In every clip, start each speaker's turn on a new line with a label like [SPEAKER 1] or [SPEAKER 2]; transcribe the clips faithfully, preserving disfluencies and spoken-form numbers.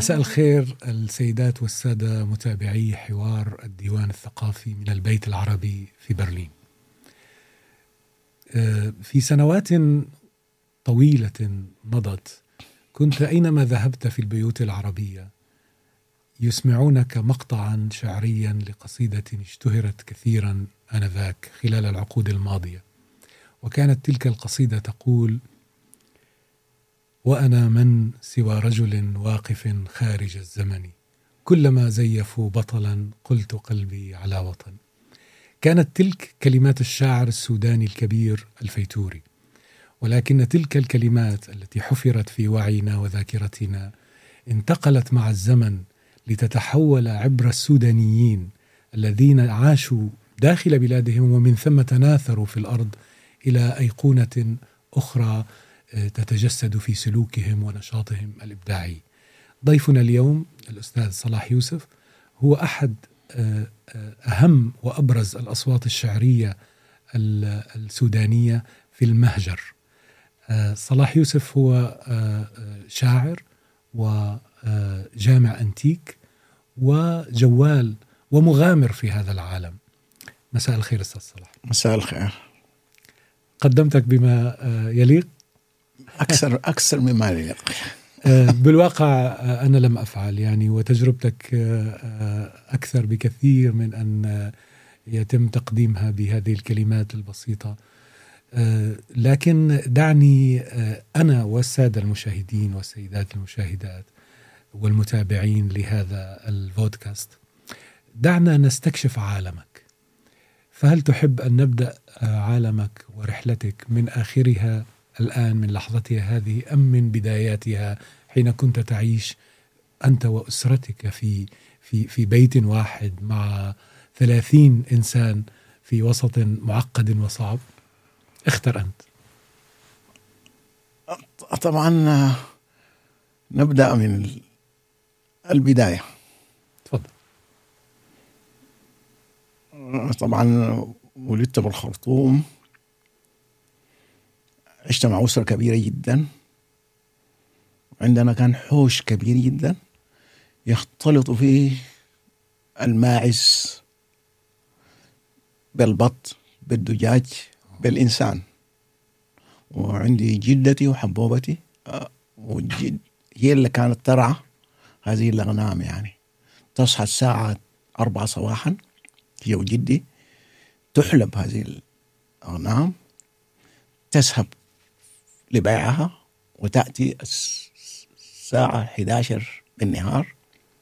[SPEAKER 1] مساء الخير السيدات والسادة متابعي حوار الديوان الثقافي من البيت العربي في برلين. في سنوات طويلة مضت كنت أينما ذهبت في البيوت العربية يسمعونك مقطعا شعريا لقصيدة اشتهرت كثيرا آنذاك خلال العقود الماضية، وكانت تلك القصيدة تقول: وأنا من سوى رجل واقف خارج الزمن، كلما زيفوا بطلا قلت قلبي على وطن. كانت تلك كلمات الشاعر السوداني الكبير الفيتوري، ولكن تلك الكلمات التي حفرت في وعينا وذاكرتنا انتقلت مع الزمن لتتحول عبر السودانيين الذين عاشوا داخل بلادهم ومن ثم تناثروا في الأرض إلى أيقونة أخرى تتجسد في سلوكهم ونشاطهم الإبداعي. ضيفنا اليوم الأستاذ صلاح يوسف هو أحد أهم وأبرز الأصوات الشعرية السودانية في المهجر. صلاح يوسف هو شاعر وجامع أنتيك وجوال ومغامر في هذا العالم. مساء الخير أستاذ صلاح.
[SPEAKER 2] مساء الخير.
[SPEAKER 1] قدمتك بما يليق
[SPEAKER 2] أكثر أكثر مما يليق.
[SPEAKER 1] بالواقع أنا لم أفعل يعني، وتجربتك أكثر بكثير من أن يتم تقديمها بهذه الكلمات البسيطة. لكن دعني أنا والسادة المشاهدين والسيدات المشاهدات والمتابعين لهذا البودكاست دعنا نستكشف عالمك. فهل تحب أن نبدأ عالمك ورحلتك من آخرها الآن من لحظتها هذه، أم من بداياتها حين كنت تعيش أنت وأسرتك في في في بيت واحد مع ثلاثين إنسان في وسط معقد وصعب؟ اختر أنت.
[SPEAKER 2] طبعا نبدأ من البداية.
[SPEAKER 1] تفضل.
[SPEAKER 2] طبعا ولدت بالخرطوم، عشت مع أسرة كبيرة جدا، عندنا كان حوش كبير جدا يختلط فيه الماعز بالبط بالدجاج بالإنسان. وعندي جدتي وحبوبتي وجد هي اللي كانت ترعى هذه الأغنام، يعني تصحى الساعة أربعة صباحا هي وجدي تحلب هذه الأغنام، تذهب لبيعها وتأتي الساعة أحد عشر بالنهار.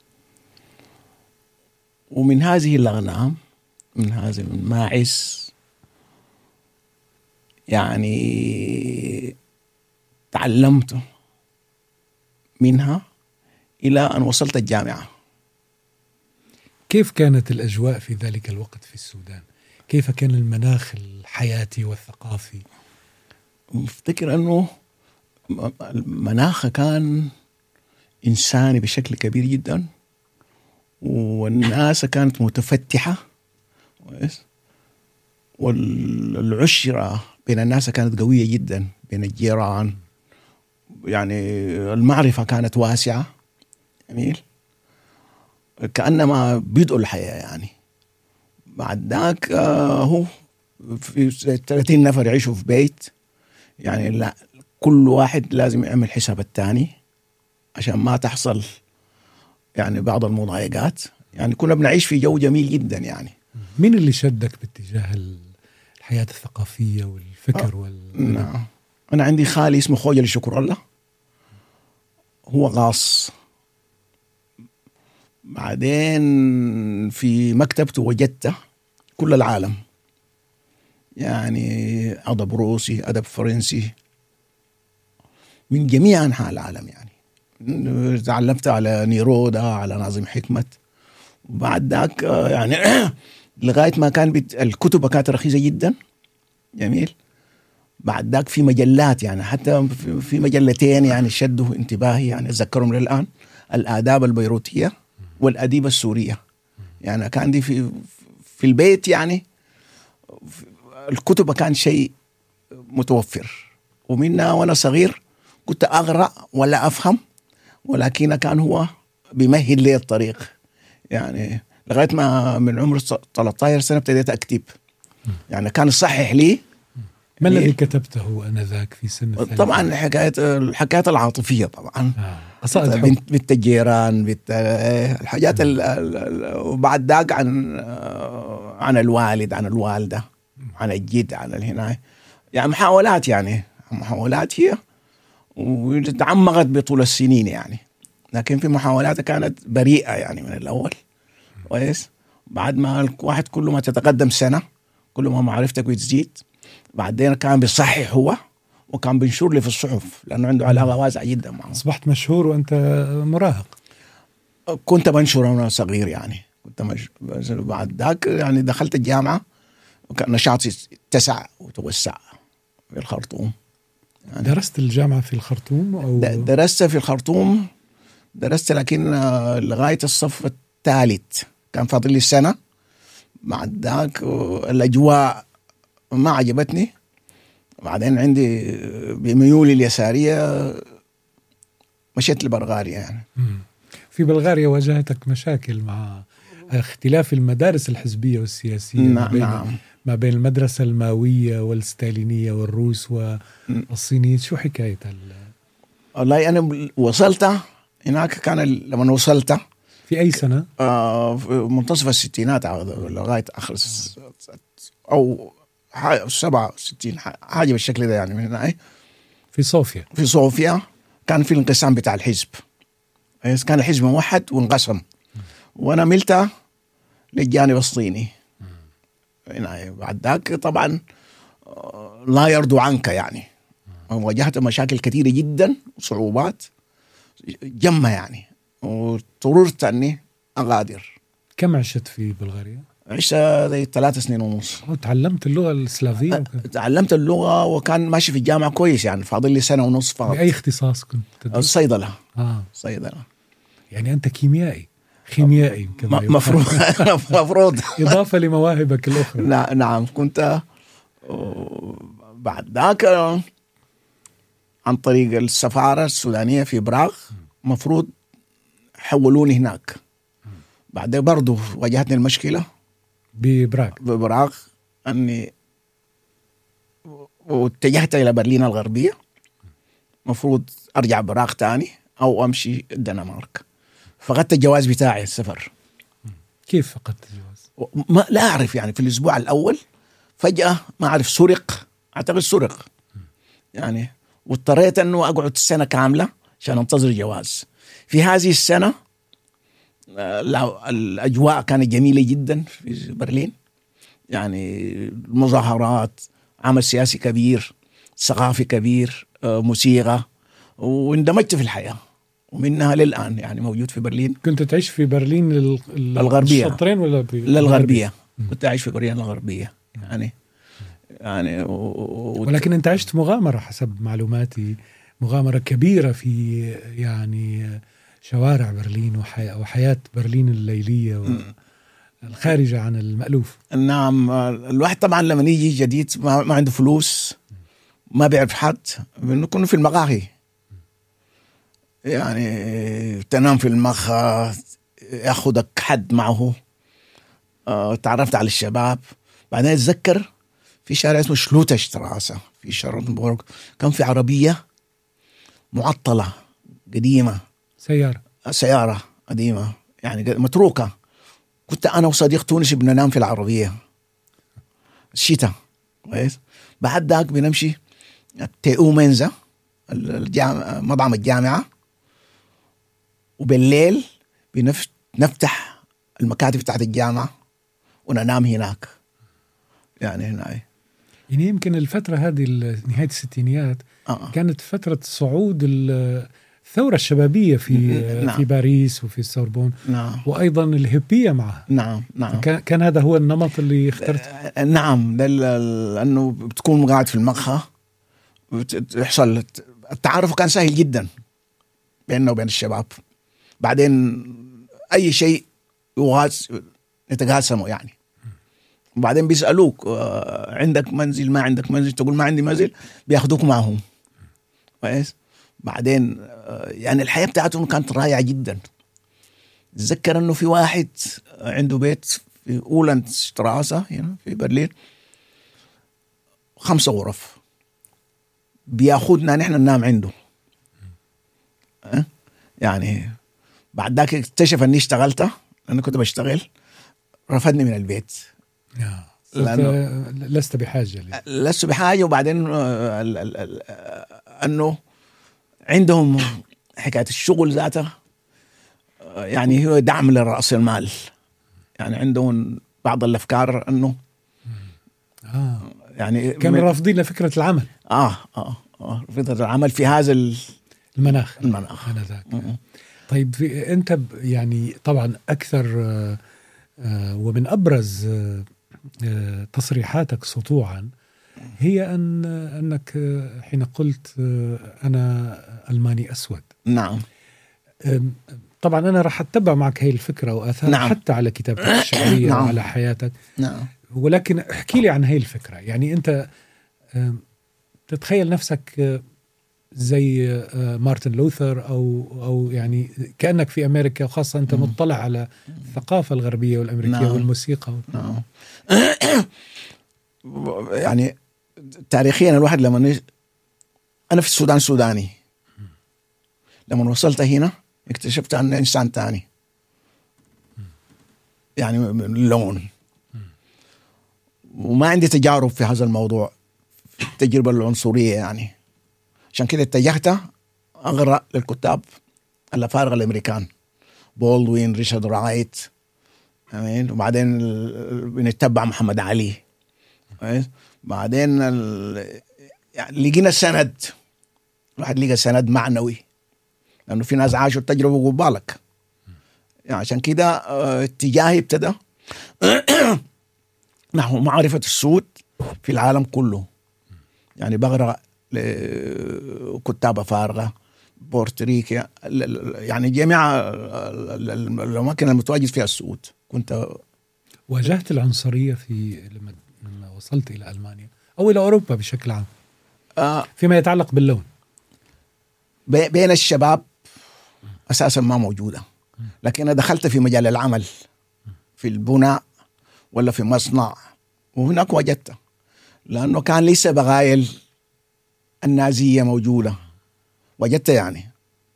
[SPEAKER 2] ومن هذه الأغنام من هذا الماعز يعني تعلمت منها إلى أن وصلت الجامعة.
[SPEAKER 1] كيف كانت الأجواء في ذلك الوقت في السودان؟ كيف كان المناخ الحياتي والثقافي؟
[SPEAKER 2] أفتكر أنه المناخ كان إنساني بشكل كبير جدا، والناس كانت متفتحة، والعشرة بين الناس كانت قوية جدا بين الجيران، يعني المعرفة كانت واسعة جميل، كأنما بدء الحياة. يعني بعد ذاك آه هو في ثلاثين نفر يعيشوا في بيت، يعني لا كل واحد لازم يعمل حساب الثاني عشان ما تحصل يعني بعض المضايقات. يعني كنا بنعيش في جو جميل جدا. يعني
[SPEAKER 1] مين اللي شدك باتجاه الحياة الثقافية والفكر؟ آه وال...
[SPEAKER 2] نعم. أنا عندي خالي اسمه خوجل شكر الله، هو غاص. بعدين في مكتبته وجدت كل العالم، يعني أدب روسي، أدب فرنسي، من جميع أنحاء العالم. يعني تعلمت على نيرودا، على ناظم حكمت. وبعد ذاك يعني لغاية ما كان بت... الكتب كانت رخيصة جدا جميل. بعد ذاك في مجلات، يعني حتى في مجلتين يعني شدوا انتباهي، يعني أتذكرهم للآن، الآداب البيروتية والأديبة السورية. يعني كان دي في في البيت، يعني الكتب كان شيء متوفر. ومنها وأنا صغير كنت أقرأ ولا أفهم، ولكن كان هو بيمهد لي الطريق يعني، لغاية ما من عمر ثلاثة عشر سنة ابتديت أكتب. يعني كان يصحح لي.
[SPEAKER 1] ما الذي كتبته أنذاك في سن الثانية؟
[SPEAKER 2] طبعا حكاية الحكايات العاطفية طبعا،
[SPEAKER 1] قصائد حب،
[SPEAKER 2] بنت بنت الجيران، بنت الحاجات ال... وبعد ذاك عن عن الوالد، عن الوالدة، عن الجد، عن الهناية، يعني محاولات يعني محاولات هي، وتعمقت بطول السنين يعني، لكن في محاولات كانت بريئة يعني من الأول كويس. بعد ما الواحد كل ما تتقدم سنة كل ما معرفتك بتزيد، بعدين كان بيصحح هو، وكان بينشر لي في الصحف لأنه عنده علاقة واسعة جدا معه.
[SPEAKER 1] أصبحت مشهور وأنت مراهق؟
[SPEAKER 2] كنت بنشر وأنا صغير يعني، كنت مش... بعد ذاك يعني دخلت الجامعة وكان نشاطي اتسع وتوسع في الخرطوم
[SPEAKER 1] يعني. درست الجامعة في الخرطوم أو؟
[SPEAKER 2] درست في الخرطوم، درست لكن لغاية الصف الثالث كان فاضل لي سنة. بعد ذاك الأجواء ما عجبتني، بعدين عندي بميولي اليسارية مشيت لبلغاريا يعني.
[SPEAKER 1] في بلغاريا واجهتك مشاكل مع اختلاف المدارس الحزبية والسياسية؟
[SPEAKER 2] نعم
[SPEAKER 1] ما بين,
[SPEAKER 2] نعم.
[SPEAKER 1] ما بين المدرسة الماوية والستالينية والروس والصينية، شو حكاية ال...
[SPEAKER 2] والله أنا وصلت هناك، كان لما وصلت
[SPEAKER 1] في أي سنة؟
[SPEAKER 2] آه في منتصف الستينات لغاية آخر أو سبعة وستين حاجة بالشكل ده يعني. من هنا
[SPEAKER 1] في صوفيا،
[SPEAKER 2] في صوفيا كان في الانقسام بتاع الحزب، كان الحزب موحد وانقسم، وأنا ملت للجانب الصيني. يعني بعد ذاك طبعا لا يرضوا عنك يعني، واجهت مشاكل كثيرة جدا وصعوبات جمة يعني، واضطررت أني أغادر.
[SPEAKER 1] كم عشت في بلغاريا؟
[SPEAKER 2] عشت زي ثلاث سنين ونص.
[SPEAKER 1] تعلمت اللغة السلافية؟
[SPEAKER 2] تعلمت اللغة وكان ماشي في الجامعة كويس يعني، فاضل لي سنة ونص فقط.
[SPEAKER 1] بأي اختصاص كنت تدرس؟
[SPEAKER 2] الصيدلة.
[SPEAKER 1] آه.
[SPEAKER 2] صيدلة.
[SPEAKER 1] يعني أنت كيميائي خيميائي كما
[SPEAKER 2] مفروض. مفروض
[SPEAKER 1] إضافة لمواهبك الأخرى.
[SPEAKER 2] نعم كنت. بعد ذاك عن طريق السفارة السودانية في براغ مفروض حولوني هناك. بعد برضو واجهتني المشكلة
[SPEAKER 1] ببراغ
[SPEAKER 2] ببراغ أني واتجهت إلى برلين الغربية، مفروض أرجع براغ تاني أو أمشي الدنمارك. فقدت الجواز بتاعي السفر.
[SPEAKER 1] كيف فقدت الجواز؟
[SPEAKER 2] ما لا أعرف يعني، في الأسبوع الأول فجأة ما أعرف سرق، أعتقد سرق يعني، واضطريت أنه أقعد سنة كاملة عشان أنتظر جواز. في هذه السنة الأجواء كانت جميلة جدا في برلين يعني، المظاهرات، عمل سياسي كبير، ثقافي كبير، موسيقى، واندمجت في الحياة، ومنها للآن يعني موجود في برلين.
[SPEAKER 1] كنت تعيش في برلين لل...
[SPEAKER 2] الغربية
[SPEAKER 1] الشطرين ولا ب...
[SPEAKER 2] للغربية؟ كنت أعيش في برلين الغربية يعني يعني و...
[SPEAKER 1] ولكن أنت عشت مغامرة حسب معلوماتي، مغامرة كبيرة في يعني شوارع برلين وحي... وحياة برلين الليلية والخارجة عن المألوف.
[SPEAKER 2] نعم. الواحد طبعا لما يجي جديد ما, ما عنده فلوس، ما بيعرف حد، بنكون في المقاهي يعني، تنام في المقهى، ياخدك حد معه. اه تعرفت على الشباب. بعدين اتذكر في شارع اسمه شلوتشتراسة في شارلوتنبورغ كان في عربية معطلة قديمة،
[SPEAKER 1] سيارة
[SPEAKER 2] سيارة قديمة يعني متروكة. كنت أنا وصديق تونسي بننام في العربية الشتاء كويس. بعد ذاك بنمشي تيئو منزا الجامعة، مطعم الجامعة، وبالليل بنفتح المكاتب بتاعت الجامعة وننام هناك يعني هنا.
[SPEAKER 1] يعني يمكن الفترة هذه نهاية الستينيات آه. كانت فترة صعود الثورة الشبابية في نعم. في باريس وفي السوربون نعم. وأيضا الهيبية معها.
[SPEAKER 2] نعم نعم.
[SPEAKER 1] كان كان هذا هو النمط اللي اخترت.
[SPEAKER 2] نعم، لأنه بتكون قاعد في المقهى، بتحصل التعارف كان سهل جدا بيننا وبين الشباب. بعدين أي شيء يغاز نتقاسمه يعني. وبعدين بيسألوك عندك منزل ما عندك منزل، تقول ما عندي منزل، بياخدوك معهم كويس. بعدين يعني الحياة بتاعتهم كانت رائعة جدا تذكر انه في واحد عنده بيت في اولاند شتراسة هنا في برلين خمسة غرف بياخدنا نحن ننام عنده. أه؟ يعني بعد ذاك اكتشف اني اشتغلت، انا كنت بشتغل، رفضني من البيت.
[SPEAKER 1] لأنه لست بحاجة لي.
[SPEAKER 2] لست بحاجة. وبعدين انه عندهم حكاية الشغل ذاته يعني هو دعم لرأس المال، يعني عندهم بعض الأفكار أنه
[SPEAKER 1] آه.
[SPEAKER 2] يعني
[SPEAKER 1] كانوا رافضين لفكرة العمل.
[SPEAKER 2] آه آه آه فكرة العمل في هذا
[SPEAKER 1] المناخ
[SPEAKER 2] المناخ
[SPEAKER 1] أنا ذاك. طيب في أنت يعني طبعا أكثر آه آه ومن أبرز آه آه تصريحاتك سطوعا هي أن أنك آه حين قلت آه أنا ألماني أسود.
[SPEAKER 2] نعم.
[SPEAKER 1] طبعا أنا راح أتبع معك هاي الفكرة وآثار
[SPEAKER 2] نعم.
[SPEAKER 1] حتى على كتابتك الشعرية
[SPEAKER 2] نعم.
[SPEAKER 1] وعلى حياتك.
[SPEAKER 2] نعم.
[SPEAKER 1] ولكن احكي لي عن هاي الفكرة. يعني أنت تتخيل نفسك زي مارتن لوثر أو أو يعني كأنك في أمريكا، وخاصة أنت مطلع على الثقافة الغربية والأمريكية. نعم. والموسيقى.
[SPEAKER 2] نعم. يعني تاريخيا الواحد لما نج... أنا في السودان سوداني، لما وصلت هنا اكتشفت أن إنسان تاني، يعني من اللون، وما عندي تجارب في هذا الموضوع، في التجربة العنصرية يعني. عشان كده اتجهت أقرأ للكتاب الأفارقة الأمريكان، بولدوين، ريشارد رايت، أمين. وبعدين بنتبع محمد علي. بعدين ال... يعني لقينا سند، الواحد لقى سند معنوي، لأنه في ناس عاشوا التجربة قبالك. يعني عشان كده اتجاهي ابتدى نحو معرفة السود في العالم كله. يعني بقرأ لكتاب أفارقة، بورتريكيا، يعني جميع الأماكن المتواجد فيها السود. كنت
[SPEAKER 1] واجهت العنصرية في لما لما وصلت إلى ألمانيا أو إلى أوروبا بشكل عام
[SPEAKER 2] آه
[SPEAKER 1] فيما يتعلق باللون
[SPEAKER 2] بين الشباب أساسا ما موجودة، لكن أنا دخلت في مجال العمل في البناء ولا في مصنع، وهناك وجدت، لأنه كان لسه بغايل النازية موجودة، وجدت يعني.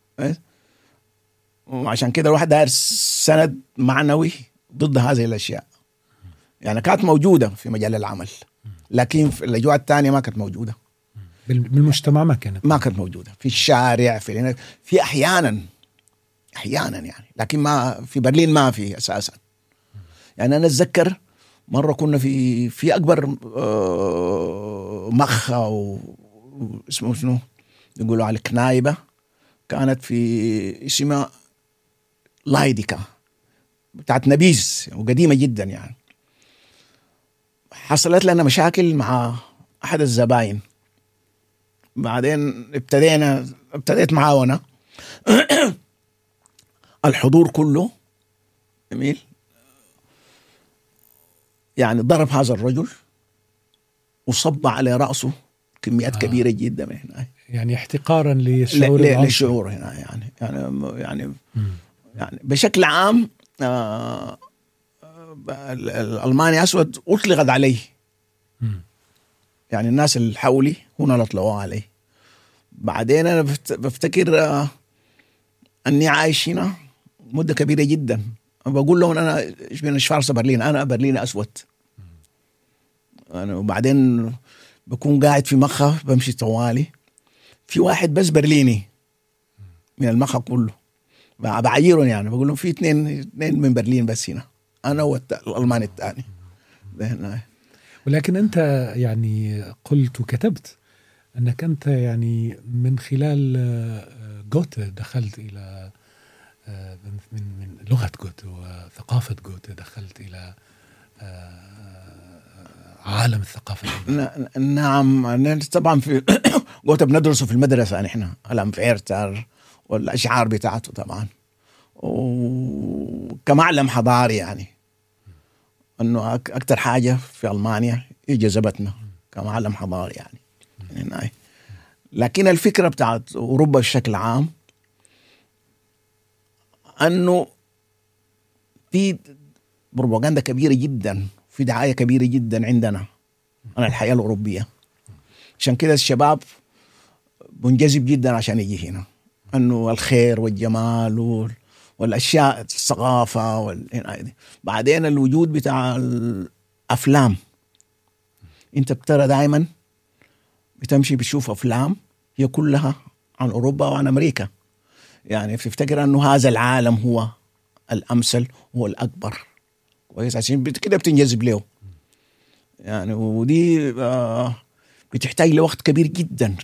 [SPEAKER 2] وعشان كده الواحد داير سند معنوي ضد هذه الأشياء. يعني كانت موجودة في مجال العمل، لكن في الأجواء الثانية ما كانت موجودة.
[SPEAKER 1] بالمجتمع ما كانت
[SPEAKER 2] ما كانت موجودة في الشارع، في في أحيانا أحيانا يعني، لكن ما في برلين ما في أساسا. يعني أنا أتذكر مرة كنا في في أكبر مخ أو اسمه شنو يقولوا على كنايبة، كانت في اسمها لايديكا بتاعت نبيز وقديمة جدا. يعني حصلت لنا مشاكل مع أحد الزباين، بعدين ابتدينا ابتديت معاونا الحضور كله جميل، يعني ضرب هذا الرجل وصب على رأسه كميات آه. كبيرة جدا من هنا،
[SPEAKER 1] يعني احتقارا للشعور
[SPEAKER 2] للشعور هنا يعني يعني يعني, يعني بشكل عام آه الألماني أسود أطلقت عليه. م. يعني الناس اللي حولي هنا اطلقوا عليه. بعدين أنا بفتكر آه أني عايش هنا مدة كبيرة جدا، بقول لهم أنا إيش بين شفارس برلين، أنا برلين أسود. أنا وبعدين بكون قاعد في مخة بمشي طوالي، في واحد بس برليني من المخة كله بعيرهم، يعني بقول لهم في اثنين اثنين من برلين بس هنا، أنا والألماني الثاني.
[SPEAKER 1] ولكن أنت يعني قلت وكتبت أنك أنت يعني من خلال جوته دخلت إلى من من لغة جوته وثقافة جوته، دخلت إلى عالم الثقافة.
[SPEAKER 2] نعم طبعا في جوته بندرسه في المدرسة نحن الأمفيرتر والأشعار بتاعته طبعا، وكمعلم حضاري يعني أنه أكتر حاجة في ألمانيا جذبتنا كمعلم حضاري يعني. يعني لكن الفكرة بتاعت أوروبا بشكل عام أنه في بروباغندا كبيرة جدا، في دعاية كبيرة جدا عندنا عن الحياة الأوروبية. عشان كده الشباب منجذب جدا عشان يجي هنا، أنه الخير والجمال والأشياء الثقافة وال... بعدين الوجود بتاع الأفلام، أنت بترى دائما بتمشي بتشوف أفلام هي كلها عن أوروبا وعن أمريكا، يعني بتفتكر أنه هذا العالم هو الأمثل هو الأكبر، كويس، عشان كده بتنجذب له يعني. ودي آه بتحتاج لوقت كبير جدا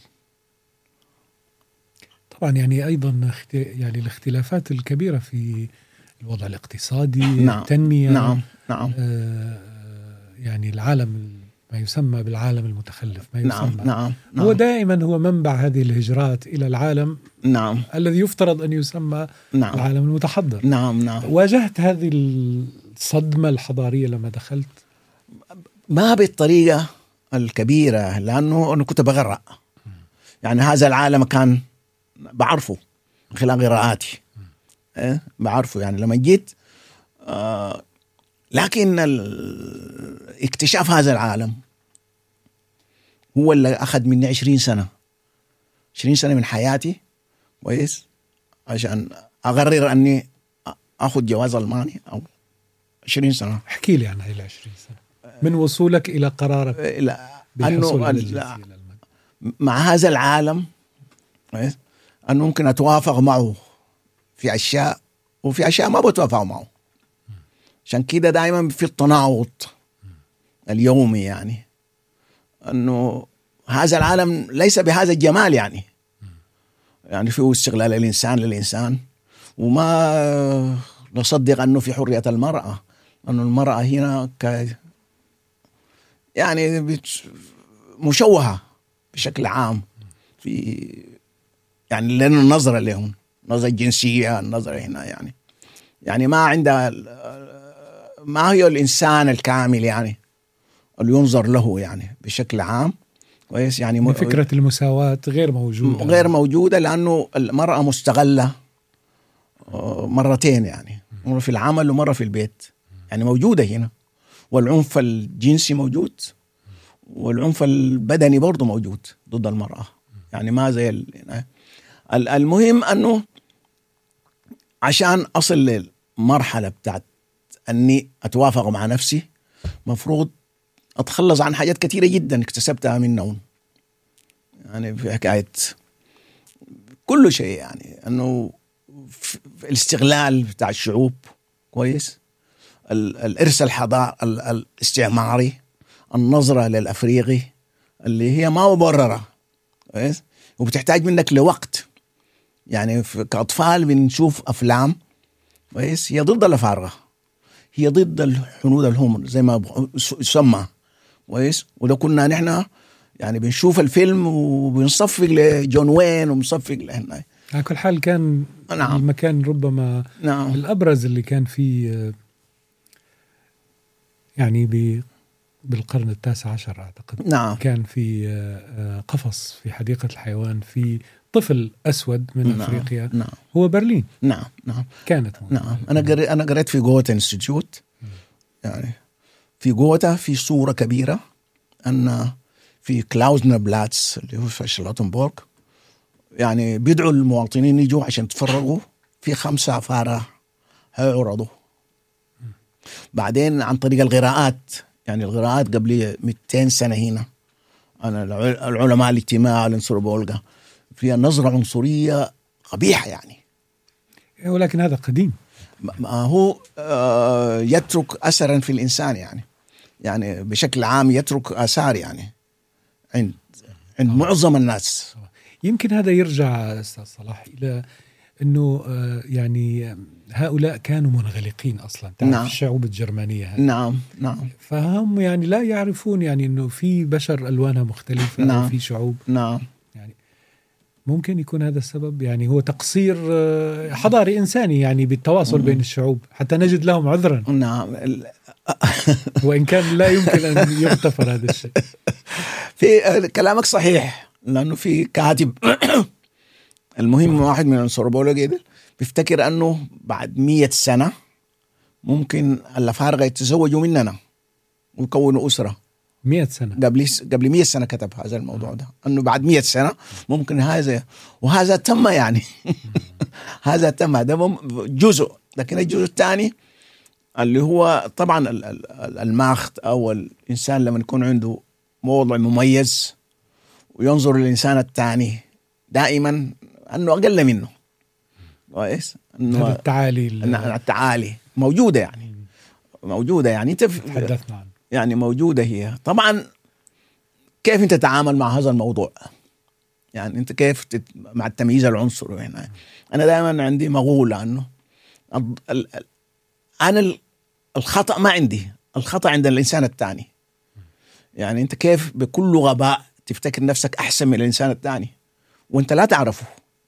[SPEAKER 1] طبعا. يعني أيضا يعني الاختلافات الكبيرة في الوضع الاقتصادي،
[SPEAKER 2] نعم.
[SPEAKER 1] التنمية،
[SPEAKER 2] نعم نعم
[SPEAKER 1] آه يعني العالم ما يسمى بالعالم المتخلف، ما يسمى
[SPEAKER 2] نعم نعم نعم.
[SPEAKER 1] هو دائما هو منبع هذه الهجرات إلى العالم
[SPEAKER 2] نعم
[SPEAKER 1] الذي يفترض أن يسمى
[SPEAKER 2] نعم.
[SPEAKER 1] العالم المتحضر.
[SPEAKER 2] نعم نعم.
[SPEAKER 1] واجهت هذه الصدمة الحضارية لما دخلت؟
[SPEAKER 2] ما بالطريقة الكبيرة، لأنه أنا كنت بقرأ يعني هذا العالم كان بعرفه من خلال قراءاتي، إيه؟ بعرفه يعني لما جيت آه لكن اكتشاف هذا العالم هو اللي أخذ مني عشرين سنة عشرين سنة من حياتي، كويس، عشان أقرر أني أخذ جواز ألماني أو عشرين سنة.
[SPEAKER 1] احكي لي عن هاي العشرين سنة من وصولك إلى قرارك
[SPEAKER 2] أنه مع هذا العالم، كويس، أنه ممكن أتوافق معه في أشياء وفي أشياء ما بتوافق معه. عشان كده دائما في التناوض اليومي، يعني أنه هذا العالم ليس بهذا الجمال، يعني يعني فيه استغلال الإنسان للإنسان، وما نصدق أنه في حرية المرأة، أنه المرأة هنا ك يعني مشوهة بشكل عام، في يعني لأن النظرة لهم نظرة جنسية، النظرة هنا يعني يعني ما عندها، ما هي الإنسان الكامل يعني اللي ينظر له يعني بشكل عام، كويس، يعني
[SPEAKER 1] فكرة المساواة غير موجودة
[SPEAKER 2] غير موجودة لأنه المرأة مستغلة مرتين، يعني مرة في العمل ومرة في البيت، يعني موجودة هنا. والعنف الجنسي موجود، والعنف البدني برضو موجود ضد المرأة، يعني ما زي المهم أنه عشان أصل للمرحلة بتاعت أني أتوافق مع نفسي مفروض أتخلص عن حاجات كثيرة جدا اكتسبتها من نوم، يعني في حكاية كل شيء، يعني أنه الاستغلال بتاع الشعوب، كويس، الإرث الحضاري الاستعماري، النظرة للأفريقي اللي هي ما مبررة، كويس، وبتحتاج منك لوقت. يعني كأطفال بنشوف أفلام، كويس، هي ضد الأفارقة، هي ضد الحنود الهمر زي ما يسمى، كويس. ولو كنا نحن يعني بنشوف الفيلم وبنصفق لجون وين وبنصفق لهنا،
[SPEAKER 1] على كل حال كان
[SPEAKER 2] نعم.
[SPEAKER 1] المكان ربما
[SPEAKER 2] نعم.
[SPEAKER 1] الأبرز اللي كان فيه يعني بالقرن التاسع عشر أعتقد،
[SPEAKER 2] نعم.
[SPEAKER 1] كان في قفص في حديقة الحيوان في طفل أسود من
[SPEAKER 2] نعم.
[SPEAKER 1] أفريقيا،
[SPEAKER 2] نعم.
[SPEAKER 1] هو برلين.
[SPEAKER 2] نعم نعم
[SPEAKER 1] كانت
[SPEAKER 2] نعم. أنا قريت أنا قريت في جوتا انستيتيوت، يعني في جوتا في صورة كبيرة أن في كلاوزنا بلاتس اللي هو في شلاتنبورغ، يعني بيدعوا المواطنين يجوا عشان يتفرغوا في خمسة أفارقة هيعرضوا. بعدين عن طريق القراءات، يعني القراءات قبل مئتين سنة هنا، أنا العلماء الاجتماع الانثروبولوجيا فيها نظرة عنصرية قبيحة يعني،
[SPEAKER 1] ولكن هذا قديم،
[SPEAKER 2] ما هو يترك أثرا في الإنسان، يعني يعني بشكل عام يترك آثار يعني عند عند معظم الناس.
[SPEAKER 1] يمكن هذا يرجع أستاذ صلاح إلى أنه يعني هؤلاء كانوا منغلقين أصلا، تعرف
[SPEAKER 2] نعم.
[SPEAKER 1] الشعوب الجرمانية هذه.
[SPEAKER 2] نعم نعم.
[SPEAKER 1] فهم يعني لا يعرفون يعني أنه في بشر ألوانها مختلفة،
[SPEAKER 2] نعم.
[SPEAKER 1] وفي شعوب.
[SPEAKER 2] نعم.
[SPEAKER 1] يعني ممكن يكون هذا السبب، يعني هو تقصير حضاري إنساني يعني بالتواصل بين الشعوب حتى نجد لهم عذرا.
[SPEAKER 2] نعم.
[SPEAKER 1] وإن كان لا يمكن أن يغتفر هذا الشيء.
[SPEAKER 2] في كلامك صحيح، لأنه في كاتب المهم واحد من الأنثروبولوجيا بيفتكر أنه بعد مية سنة، ممكن الأفارقة يتزوجوا مننا ويكونوا أسرة.
[SPEAKER 1] مئة سنة
[SPEAKER 2] قبل قبل مئة سنة كتب هذا الموضوع ده، أنه بعد مئة سنة ممكن هذا، وهذا تم يعني هذا تم، هذا جزء. لكن الجزء الثاني اللي هو طبعا الماخت أو الإنسان لما يكون عنده موضوع مميز وينظر للإنسان الثاني دائما أنه أقل منه، كويس، أنه
[SPEAKER 1] التعالي
[SPEAKER 2] التعالي موجودة يعني موجودة يعني أنت
[SPEAKER 1] تحدثنا عنه
[SPEAKER 2] يعني موجودة هي. طبعا كيف أنت تتعامل مع هذا الموضوع؟ يعني أنت كيف تت... مع التمييز العنصري هنا. أنا دائما عندي مقولة أنه ال... ال... أنا الخطأ ما عندي، الخطأ عند الإنسان الثاني. يعني أنت كيف بكل غباء تفتكر نفسك أحسن من الإنسان الثاني وأنت لا تعرفه.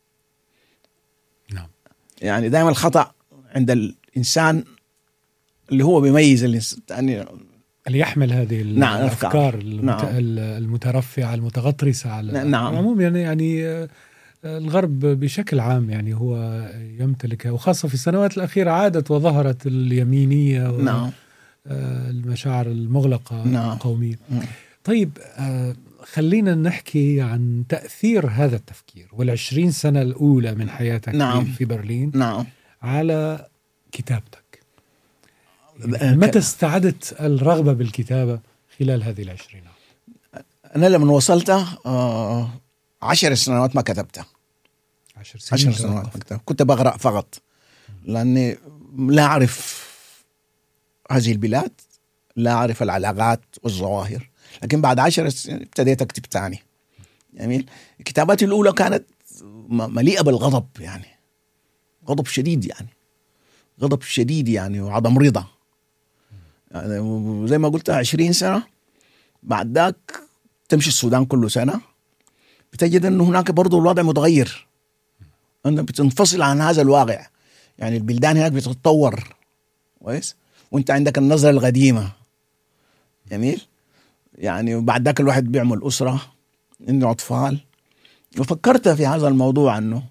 [SPEAKER 1] نعم.
[SPEAKER 2] يعني دائما الخطأ عند الإنسان اللي هو بيميز الإنسان الثاني،
[SPEAKER 1] اللي يحمل هذه
[SPEAKER 2] نعم
[SPEAKER 1] الأفكار
[SPEAKER 2] المت... نعم.
[SPEAKER 1] المترفعة المتغطرسة على
[SPEAKER 2] نعم.
[SPEAKER 1] العموم. يعني يعني الغرب بشكل عام يعني هو يمتلكها، وخاصة في السنوات الأخيرة عادت وظهرت اليمينية
[SPEAKER 2] نعم.
[SPEAKER 1] والمشاعر المغلقة
[SPEAKER 2] نعم.
[SPEAKER 1] القومية. طيب خلينا نحكي عن تأثير هذا التفكير والعشرين سنة الأولى من حياتك
[SPEAKER 2] نعم.
[SPEAKER 1] في برلين
[SPEAKER 2] نعم.
[SPEAKER 1] على كتابتك. متى استعدت الرغبة بالكتابة خلال هذه العشرين؟
[SPEAKER 2] أنا لما وصلت آه عشر سنوات ما كتبتها.
[SPEAKER 1] عشر سنين
[SPEAKER 2] عشر سنوات ما كتبت. كنت بقرأ فقط لأني لا أعرف هذه البلاد، لا أعرف العلاقات والظواهر. لكن بعد عشر سنين ابتديت أكتب تاني. جميل. كتاباتي الأولى كانت مليئة بالغضب، يعني غضب شديد، يعني غضب شديد يعني وعدم رضا. يعني زي ما قلت عشرين سنة بعد ذاك تمشي السودان كل سنة بتجد أنه هناك برضو الوضع متغير، أنت بتنفصل عن هذا الواقع. يعني البلدان هناك بتتطور كويس وانت عندك النظرة القديمة. جميل. يعني وبعد ذاك الواحد بيعمل أسرة، عنده أطفال. وفكرت في هذا الموضوع أنه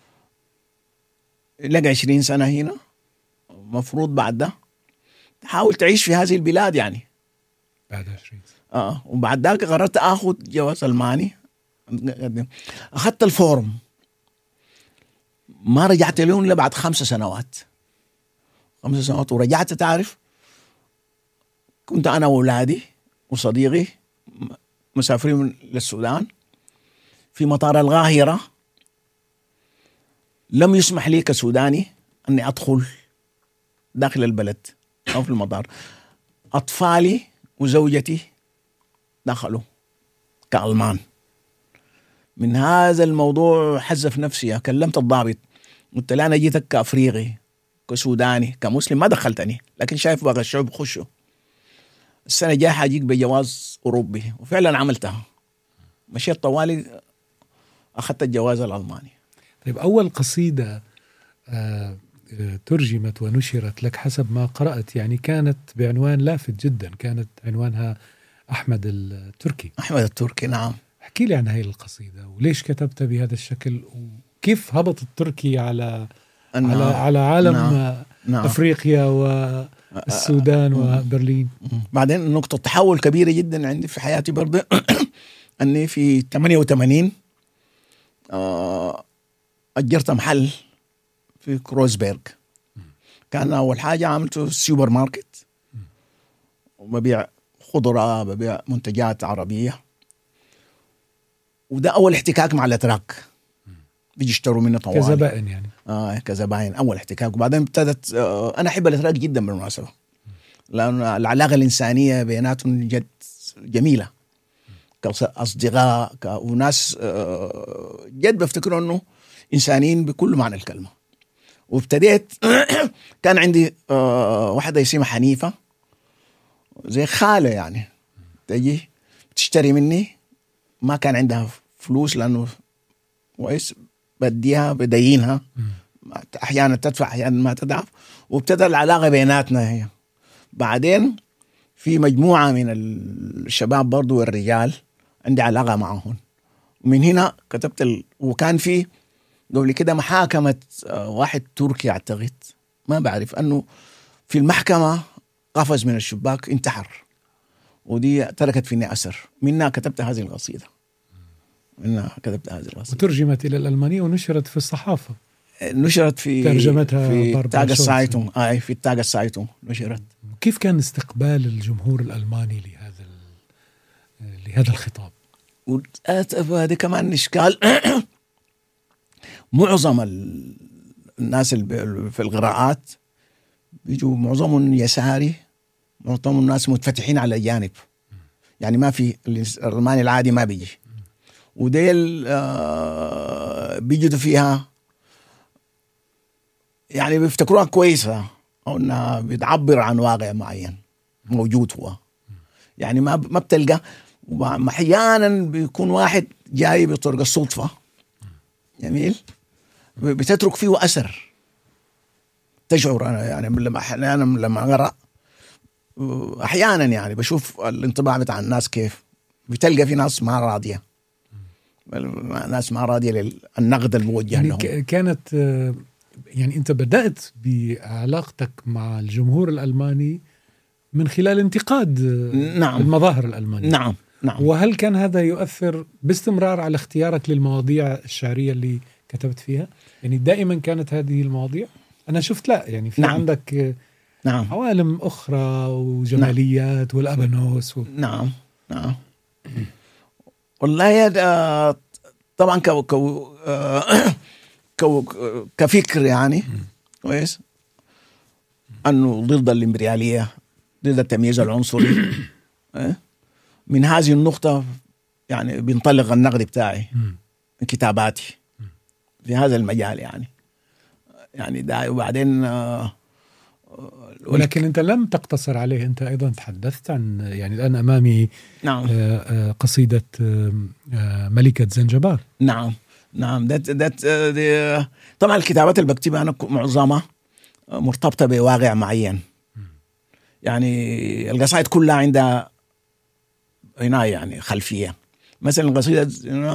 [SPEAKER 2] لقى عشرين سنة هنا مفروض بعد ده تحاول تعيش في هذه البلاد يعني
[SPEAKER 1] بعد عشرين سنة.
[SPEAKER 2] آه وبعد ذاك قررت أخذ جواز ألماني. أخذت الفورم، ما رجعت لهم إلا بعد خمس سنوات خمس سنوات ورجعت. تعرف كنت أنا وأولادي وصديقي مسافرين للسودان في مطار القاهرة. لم يسمح لي كسوداني أني أدخل داخل البلد أو في المطار. أطفالي وزوجتي دخلوا كألمان. من هذا الموضوع حزف نفسي، كلمت الضابط قلت له أنا جيتك كأفريقي كسوداني كمسلم ما دخلتني، لكن شايف باقي الشعوب خشوا. السنة الجاية حاجيك بجواز أوروبي، وفعلا عملتها. مشيت طوالي أخذت الجواز الألماني.
[SPEAKER 1] طيب أول قصيدة آه ترجمت ونشرت لك حسب ما قرأت يعني كانت بعنوان لافت جدا، كانت عنوانها أحمد التركي.
[SPEAKER 2] أحمد التركي نعم.
[SPEAKER 1] احكي لي عن هاي القصيدة وليش كتبتها بهذا الشكل، وكيف هبط التركي على
[SPEAKER 2] نعم.
[SPEAKER 1] على على عالم
[SPEAKER 2] نعم. نعم.
[SPEAKER 1] أفريقيا والسودان وبرلين.
[SPEAKER 2] بعدين نقطة تحول كبيرة جدا عندي في حياتي برضه أني في ثمانية وثمانين أجرت محل في كروزبيرغ. كان أول حاجة عملته سوبر ماركت وببيع خضرة، ببيع منتجات عربية. وده أول احتكاك مع الأتراك، بيجي يشتروا منه طوالي
[SPEAKER 1] كزبائن يعني.
[SPEAKER 2] آه كزبائن أول احتكاك. وبعدين ابتدت آه أنا أحب الأتراك جدا بالمناسبة، لأن العلاقة الإنسانية بيناتهم جد جميلة كأصدقاء وناس آه جد بفتكروا أنه إنسانيين بكل معنى الكلمة. وابتديت كان عندي آه واحدة اسمها حنيفة زي خالة يعني، تجي تشتري مني، ما كان عندها فلوس لأنه كويس بديها بدينها، أحيانا تدفع أحيانا ما تدفع. وابتدى العلاقة بيناتنا هي. بعدين في مجموعة من الشباب برضو والرجال عندي علاقة معهم، ومن هنا كتبت ال... وكان في قبل كده محاكمة واحد تركي أعتقد ما بعرف أنه في المحكمة قفز من الشباك انتحر، ودي تركت فيني أثر. منها كتبت هذه القصيدة، منها كتبت هذه القصيدة
[SPEAKER 1] وترجمت إلى الألمانية ونشرت في الصحافة.
[SPEAKER 2] نشرت في
[SPEAKER 1] ترجمتها
[SPEAKER 2] في تاج السايتون.
[SPEAKER 1] آه
[SPEAKER 2] اي في تاج السايتون نشرت.
[SPEAKER 1] كيف كان استقبال الجمهور الألماني لهذا لهذا الخطاب؟
[SPEAKER 2] وهذا كمان إشكال. معظم الناس في القراءات بيجوا معظمهم يساري، معظم الناس متفتحين على الجانب، يعني ما في الألماني العادي ما بيجي، وديل آه بيجدوا فيها يعني بيفتكروها كويسة أو إنها بتعبر عن واقع معين موجود هو، يعني ما ما بتلقى. أحيانا بيكون واحد جاي بطرق الصدفة جميل بتترك فيه أثر، تشعر. أنا يعني لما أحيانا لما أقرأ أحيانا يعني بشوف الانطباع بتاع الناس كيف بتلقى في ناس ما راضية، ناس ما راضية للنقد الموجه
[SPEAKER 1] يعني
[SPEAKER 2] لهم.
[SPEAKER 1] كانت يعني أنت بدأت بعلاقتك مع الجمهور الألماني من خلال انتقاد
[SPEAKER 2] نعم.
[SPEAKER 1] المظاهر الألمانية.
[SPEAKER 2] نعم نعم.
[SPEAKER 1] وهل كان هذا يؤثر باستمرار على اختيارك للمواضيع الشعرية اللي كتبت فيها؟ يعني دائما كانت هذه المواضيع؟ أنا شفت لا يعني في
[SPEAKER 2] نعم.
[SPEAKER 1] عندك
[SPEAKER 2] نعم.
[SPEAKER 1] عوالم أخرى وجماليات. نعم. والأبانوس و...
[SPEAKER 2] نعم نعم. والله هذا طبعا كو كو كو كفكر يعني كويس أنه ضد الإمبريالية، ضد التمييز العنصري. من هذه النقطة يعني بينطلق النقد بتاعي من كتاباتي في هذا المجال يعني يعني ده. وبعدين آه
[SPEAKER 1] ولكن أنت لم تقتصر عليه، أنت أيضا تحدثت عن يعني الآن أمامي
[SPEAKER 2] نعم.
[SPEAKER 1] آه قصيدة آه ملكة زنجبار.
[SPEAKER 2] نعم نعم. ده ده ده طبعا الكتابات اللي بكتبها أنا معظمها مرتبطة بواقع معين، يعني القصائد كلها عندها هنا يعني خلفية. مثلا قصيدة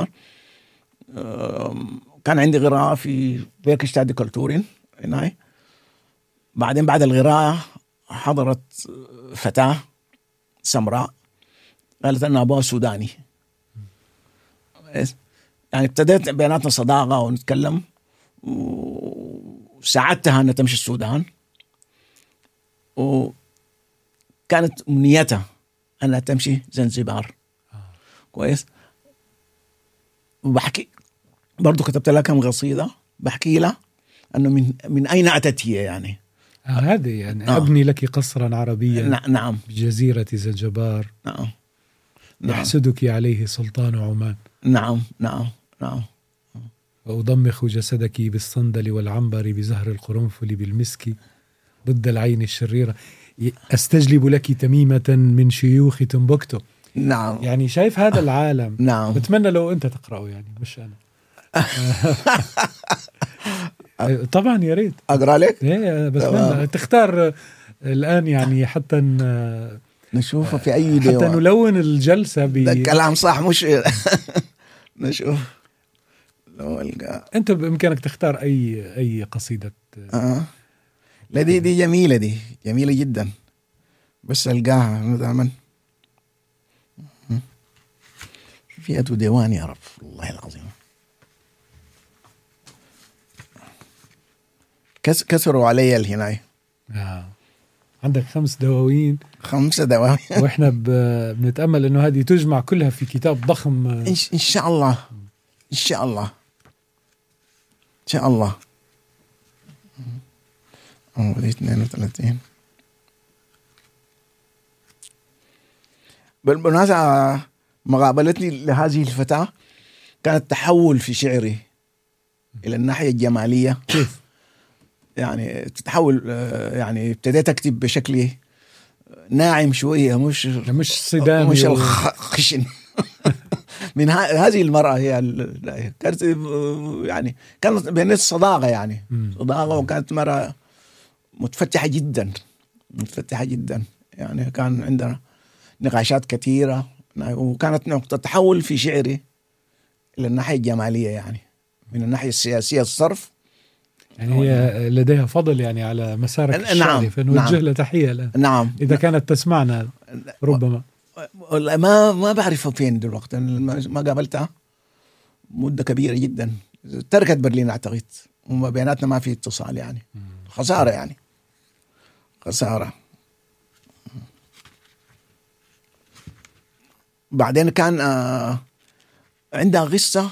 [SPEAKER 2] كان عندي قراءة في بيركشتاد كولتورين هنا، بعدين بعد القراءة حضرت فتاة سمراء قالت أن أبوها سوداني، يعني ابتدت بيناتنا صداقة ونتكلم، وساعدتها أن تمشي السودان، وكانت أمنيتها أنها تمشي زنزبار. كويس. وبحكي برضو كتبت لها كم قصيدة بحكي لها أنه من من أين أتت هي يعني.
[SPEAKER 1] آه هذه يعني آه. أبني لك قصرا عربيا
[SPEAKER 2] نعم
[SPEAKER 1] بجزيرة زنجبار.
[SPEAKER 2] نعم.
[SPEAKER 1] يحسدك عليه سلطان عمان.
[SPEAKER 2] نعم نعم نعم.
[SPEAKER 1] وأضمخ جسدك بالصندل والعنبر بزهر القرنفل بالمسك ضد العين الشريرة. أستجلب لك تميمة من شيوخ تنبكتو.
[SPEAKER 2] نعم.
[SPEAKER 1] يعني شايف هذا العالم.
[SPEAKER 2] نعم.
[SPEAKER 1] بتمنى لو أنت تقرأه يعني مش أنا. طبعا يا ريت
[SPEAKER 2] أقرأ لك.
[SPEAKER 1] إيه بتمنى تختار الآن يعني حتى
[SPEAKER 2] نشوفه في أي
[SPEAKER 1] حتى ديوان. نلون الجلسة ب
[SPEAKER 2] ده كلام صح مش نشوف لو ألقى.
[SPEAKER 1] أنت بإمكانك تختار أي أي قصيدة.
[SPEAKER 2] آه. لا دي دي جميلة، دي جميلة جدا، بس ألقاها دائما فئة ديوان يا رب والله العظيم. كس كسروا علي الهناية.
[SPEAKER 1] آه. عندك خمس دواوين.
[SPEAKER 2] خمسة دواوين.
[SPEAKER 1] وإحنا بنتأمل إنه هذه تجمع كلها في كتاب ضخم.
[SPEAKER 2] إن شاء الله إن شاء الله إن شاء الله. أوه دي اثنين وثلاثين. بالمناسبة مقابلتي لهذه الفتاة كانت تحول في شعري إلى الناحية الجمالية.
[SPEAKER 1] كيف؟
[SPEAKER 2] يعني تتحول، يعني ابتديت أكتب بشكل ناعم شوية، مش
[SPEAKER 1] مش صدامي
[SPEAKER 2] مش الخشن. من هذه المرأة هي كانت يعني كانت بين الصداقة يعني صداقة، وكانت مرأة متفتحة جدا متفتحة جدا يعني كان عندنا نقاشات كثيرة، وكانت نقطة تحول في شعري إلى الناحية الجمالية، يعني من الناحية السياسية الصرف
[SPEAKER 1] يعني هي لديها فضل يعني على مسارك الشعري.
[SPEAKER 2] نعم.
[SPEAKER 1] فنوجه
[SPEAKER 2] نعم.
[SPEAKER 1] لها تحية الآن.
[SPEAKER 2] نعم.
[SPEAKER 1] إذا كانت تسمعنا ربما.
[SPEAKER 2] ما ما بعرف فين دلوقتي، ما قابلتها مدة كبيرة جدا، تركت برلين أعتقد، وما بيناتنا ما في اتصال يعني. خسارة يعني، خسارة. بعدين كان آه عندها قصة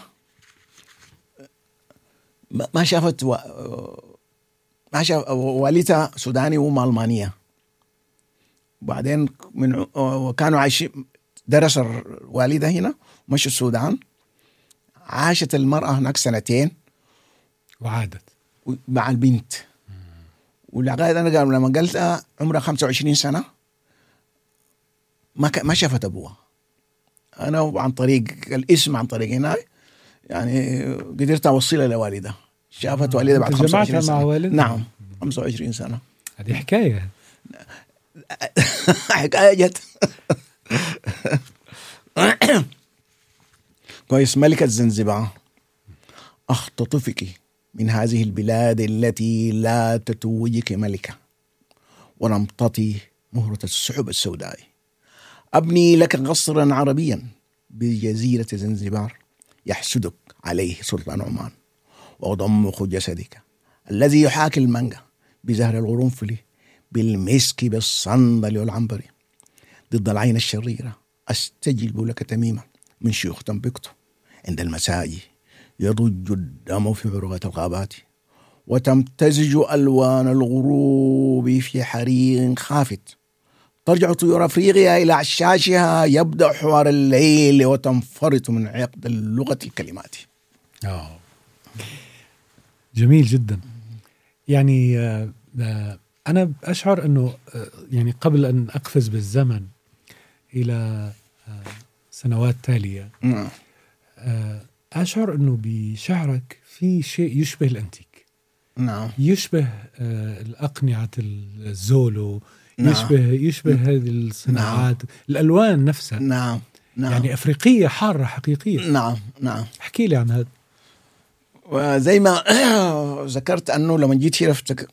[SPEAKER 2] ما شافت و... ما شاف والدها سوداني وأم ألمانية. بعدين من وكانوا عايشين، درس الوالدة هنا مشوا السودان، عاشت المرأة هناك سنتين
[SPEAKER 1] وعادت
[SPEAKER 2] مع البنت. ولغاية أنا قال لما قلت عمرها خمسة وعشرين سنة ما ما شافت أبوها. أنا عن طريق الاسم عن طريق هنا يعني قدرت أوصلها لوالدها. شافت
[SPEAKER 1] آه.
[SPEAKER 2] والدها بعد خمسة وعشرين سنة.
[SPEAKER 1] مع والدها؟
[SPEAKER 2] نعم خمسة وعشرين سنة.
[SPEAKER 1] هذه حكاية.
[SPEAKER 2] حكاية جت. كويس. ملكة زنزبار: أختطفك من هذه البلاد التي لا تتوجك ملكة، ونمتطي مهرة السحب السوداء. أبني لك قصرا عربيا بجزيرة زنزبار يحسدك عليه سلطان عمان، وأضمخ جسدك الذي يحاكي المانجا بزهر الغرنفل بالمسك بالصندل والعنبر. ضد العين الشريرة أستجلب لك تميمة من شيوخ تنبكته. عند المساء يضج الدم في عروقات الغابات، وتمتزج ألوان الغروب في حريق خافت. ترجع طيور أفريقيا إلى عشاشها، يبدأ حوار الليل وتنفرط من عقد اللغة الكلمات.
[SPEAKER 1] أوه. جميل جدا. يعني آه آه أنا أشعر أنه آه يعني قبل أن أقفز بالزمن إلى آه سنوات تالية، آه أشعر أنه بشعرك في شيء يشبه الأنتيك.
[SPEAKER 2] نعم.
[SPEAKER 1] يشبه آه الأقنعة الزولو.
[SPEAKER 2] نعم.
[SPEAKER 1] يشبه يشبه هذه الصناعات. نعم. الألوان نفسها.
[SPEAKER 2] نعم. نعم.
[SPEAKER 1] يعني أفريقية حارة حقيقية.
[SPEAKER 2] نعم. نعم.
[SPEAKER 1] احكي لي عن هذا.
[SPEAKER 2] وزي ما ذكرت أنه لما جيت هنا افتكر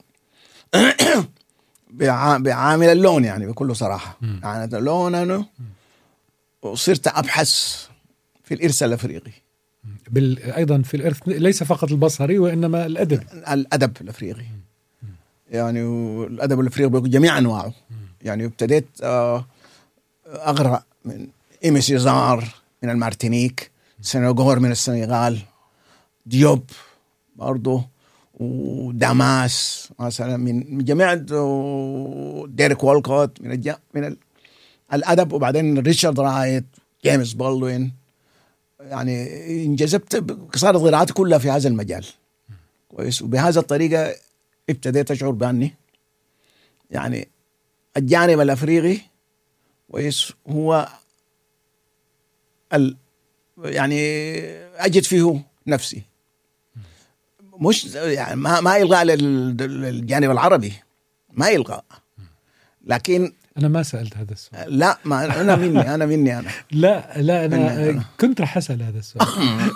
[SPEAKER 2] بعامل اللون يعني بكل صراحة. م. يعني اللون أنا وصرت أبحث في الإرث الأفريقي.
[SPEAKER 1] بال... أيضا في الإرث ليس فقط البصري وإنما الأدب.
[SPEAKER 2] الأدب الأفريقي. يعني الأدب الأفريقي بجميع أنواعه. يعني ابتديت أقرأ من إيمي سيزار من المارتينيك، سنغور من السنغال، ديوب برضو، وداماس مثلا من جميع، ديريك والكوت من الج... من الأدب. وبعدين ريتشارد رايت، جيمس بولدوين. يعني انجذبت، صارت قراءاتي كلها في هذا المجال. كويس. وبهذا الطريقة ابتديت أشعر بأني يعني الجانب الأفريقي كويس هو ال يعني أجد فيه نفسي، مش يعني ما ما إلغاء للجانب العربي، ما إلغاء، لكن
[SPEAKER 1] أنا ما سألت هذا السؤال.
[SPEAKER 2] لا، ما أنا مني أنا مني أنا
[SPEAKER 1] لا لا أنا, أنا. كنت رح أسأل هذا السؤال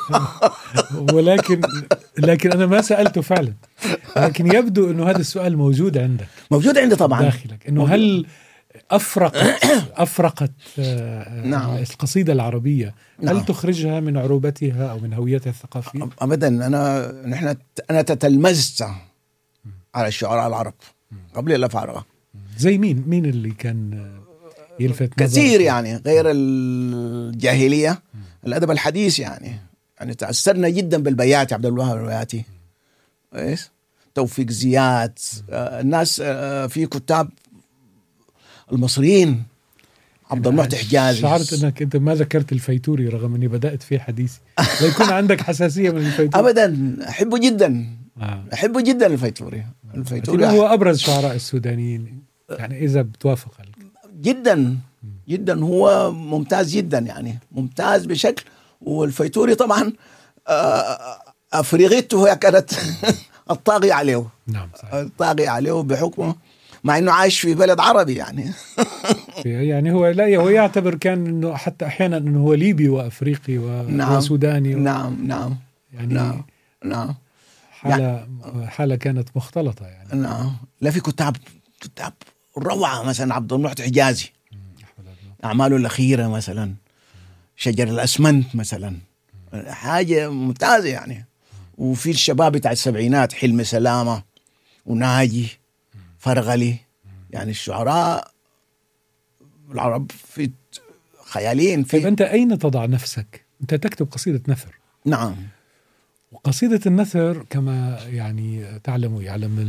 [SPEAKER 1] ولكن لكن أنا ما سألته فعلا. لكن يبدو إنه هذا السؤال موجود عندك.
[SPEAKER 2] موجود عندي طبعا
[SPEAKER 1] داخلك. إنه هل أفرقت أفرقت
[SPEAKER 2] نعم.
[SPEAKER 1] القصيدة العربية
[SPEAKER 2] نعم.
[SPEAKER 1] هل تخرجها من عروبتها أو من هويتها الثقافية؟
[SPEAKER 2] أبدا. أنا نحن أنا تتلمذت على الشعراء العرب قبل الأفارقة.
[SPEAKER 1] زي مين مين اللي كان يلفت
[SPEAKER 2] كثير يعني غير الجاهلية، الأدب الحديث يعني يعني تأثرنا جدا بالبياتي، عبد الوهاب البياتي، كويس، توفيق زياد، آه الناس آه في كتاب المصريين، عبد المحتي حجازي.
[SPEAKER 1] شعرت انك انت ما ذكرت الفيتوري رغم اني بدأت في حديثي. لا يكون عندك حساسية من الفيتوري.
[SPEAKER 2] ابدا، احبه جدا. آه. احبه جدا الفيتوري.
[SPEAKER 1] الفيتوري هو ابرز شعراء السودانيين يعني اذا بتوافق
[SPEAKER 2] جدا جدا. هو ممتاز جدا يعني ممتاز بشكل. والفيتوري طبعا افريقيته هي كانت الطاغية عليه.
[SPEAKER 1] نعم صحيح.
[SPEAKER 2] الطاغية عليه بحكمه، مع انه عايش في بلد عربي يعني.
[SPEAKER 1] يعني هو لا هو يعتبر كان انه حتى احيانا انه هو ليبي وافريقي و...
[SPEAKER 2] نعم.
[SPEAKER 1] وسوداني و...
[SPEAKER 2] نعم نعم
[SPEAKER 1] يعني
[SPEAKER 2] نعم نعم
[SPEAKER 1] حالة حالة كانت مختلطة يعني.
[SPEAKER 2] نعم. لا في كتاب كتاب روعة، مثلا عبد المحسن حجازي أعماله الأخيرة، مثلا شجر الأسمنت مثلا، حاجة ممتازة يعني. وفي الشباب بتاع السبعينات حلمي سلامة وناجي فرغلي، يعني الشعراء العرب في خيالين. في
[SPEAKER 1] طيب أنت أين تضع نفسك؟ أنت تكتب قصيدة نثر.
[SPEAKER 2] نعم.
[SPEAKER 1] وقصيدة النثر كما يعني تعلم يعلم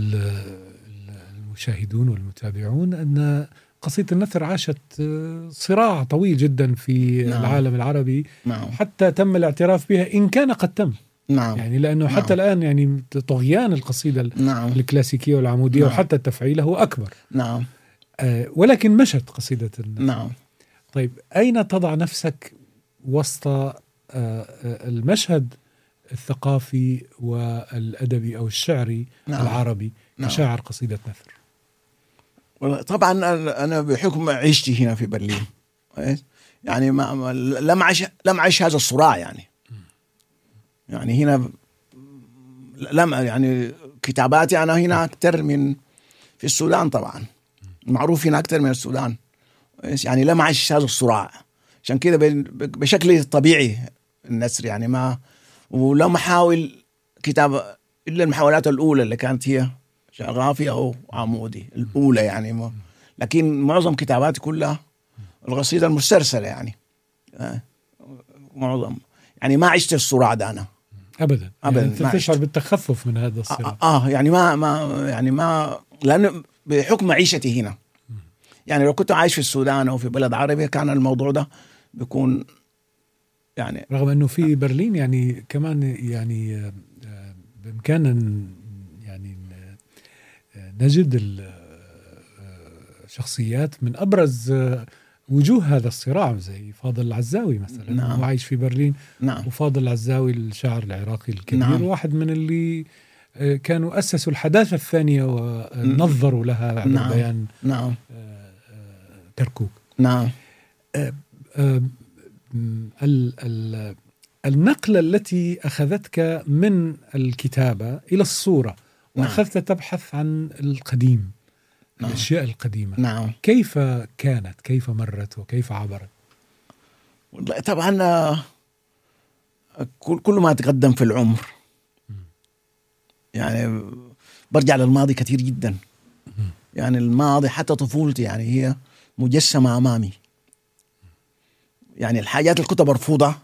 [SPEAKER 1] المشاهدون والمتابعون أن قصيدة النثر عاشت صراع طويل جدا في نعم. العالم العربي نعم. حتى تم الاعتراف بها، إن كان قد تم
[SPEAKER 2] نعم.
[SPEAKER 1] يعني لأنه نعم. حتى الآن يعني طغيان القصيدة نعم. الكلاسيكية والعمودية نعم. وحتى التفعيلة هو أكبر
[SPEAKER 2] نعم.
[SPEAKER 1] آه ولكن مشت قصيدة النثر.
[SPEAKER 2] نعم.
[SPEAKER 1] طيب أين تضع نفسك وسط آه المشهد الثقافي والأدبي أو الشعري نعم. العربي كشاعر نعم. قصيدة نثر؟
[SPEAKER 2] طبعا أنا بحكم عيشتي هنا في برلين يعني ما لم أعيش لم أعيش هذا الصراع يعني يعني هنا لم يعني كتاباتي أنا هنا أكثر من في السودان، طبعا معروف هنا أكثر من السودان يعني لم أعيش هذا الصراع، عشان كده بشكل طبيعي النثر يعني ما ولم أحاول كتاب إلا المحاولات الأولى اللي كانت هي شغافي أو عمودي الأولى يعني ما. لكن معظم كتاباتي كلها القصيدة المسترسلة يعني آه معظم يعني ما عشت الصراع ده أنا
[SPEAKER 1] أبدا
[SPEAKER 2] أبدا
[SPEAKER 1] يعني أنت تشعر بالتخفف من هذا الصراع.
[SPEAKER 2] آه, آه يعني ما ما يعني ما لأن بحكم معيشتي هنا يعني لو كنت عايش في السودان أو في بلد عربي كان الموضوع ده بيكون يعني
[SPEAKER 1] رغم أنه في برلين يعني كمان يعني بإمكاننا يعني نجد الشخصيات من أبرز وجوه هذا الصراع زي فاضل العزاوي مثلا نعم. وعايش في برلين
[SPEAKER 2] نعم.
[SPEAKER 1] وفاضل العزاوي الشاعر العراقي الكبير
[SPEAKER 2] نعم.
[SPEAKER 1] واحد من اللي كانوا أسسوا الحداثة الثانية ونظروا لها بعد
[SPEAKER 2] نعم.
[SPEAKER 1] بيان
[SPEAKER 2] نعم.
[SPEAKER 1] كركوك.
[SPEAKER 2] نعم.
[SPEAKER 1] النقلة التي أخذتك من الكتابة إلى الصورة وأخذت نعم. تبحث عن القديم نعم. الأشياء القديمة
[SPEAKER 2] نعم.
[SPEAKER 1] كيف كانت، كيف مرت وكيف عبرت؟
[SPEAKER 2] طبعا كل ما تقدم في العمر يعني برجع للماضي كثير جدا يعني الماضي حتى طفولتي يعني هي مجسمة أمامي يعني الحاجات اللي كنت برفضها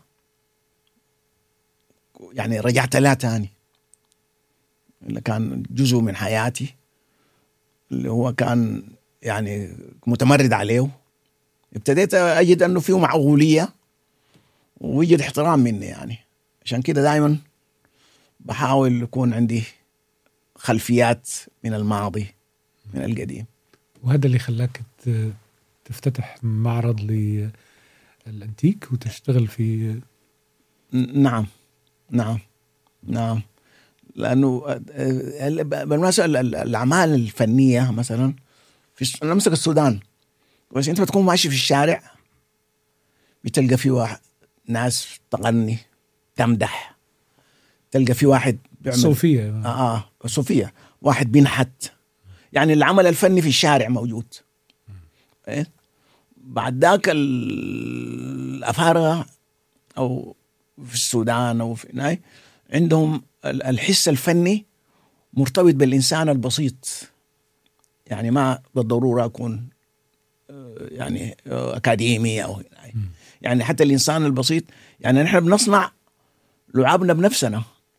[SPEAKER 2] يعني رجعت لها تاني اللي كان جزء من حياتي اللي هو كان يعني متمرد عليه ابتديت أجد أنه فيه معقولية ويجد احترام مني يعني عشان كده دائما بحاول يكون عندي خلفيات من الماضي من القديم.
[SPEAKER 1] وهذا اللي خلاك تفتتح معرض للأنتيك وتشتغل في
[SPEAKER 2] نعم نعم نعم لأنه بالمناسبة الأعمال الفنية مثلا في نمسك السودان بس أنت بتكون ماشي في الشارع بتلقى في واحد ناس تغني تمدح، تلقى في واحد بيعمل
[SPEAKER 1] صوفية
[SPEAKER 2] آه, آه صوفية واحد بينحت يعني العمل الفني في الشارع موجود. إيه؟ بعد ذاك الأفارقة أو في السودان أو في ناي عندهم الحس الفني مرتبط بالإنسان البسيط يعني ما بالضرورة أكون يعني أكاديمي أو يعني حتى الإنسان البسيط يعني نحن بنصنع لعابنا بنفسنا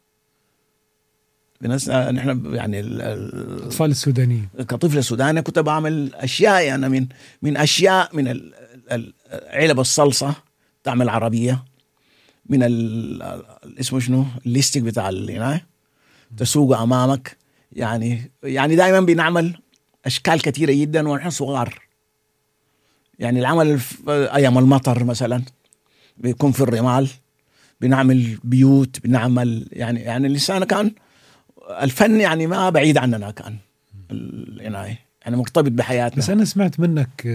[SPEAKER 2] بنفسنا نحن يعني
[SPEAKER 1] الأطفال السودانيين
[SPEAKER 2] كطفل سوداني كنت بعمل أشياء أنا من من أشياء من علب الصلصة تعمل عربية من اسمه شنو الليستيك بتاع اللي تسوق أمامك يعني يعني دائما بنعمل أشكال كثيرة جدا ونحن صغار يعني العمل أيام المطر مثلا بيكون في الرمال بنعمل بيوت بنعمل يعني يعني اللسان كان الفن يعني ما بعيد عننا كان يعني يعني مرتبط بحياتنا.
[SPEAKER 1] بس أنا سمعت منك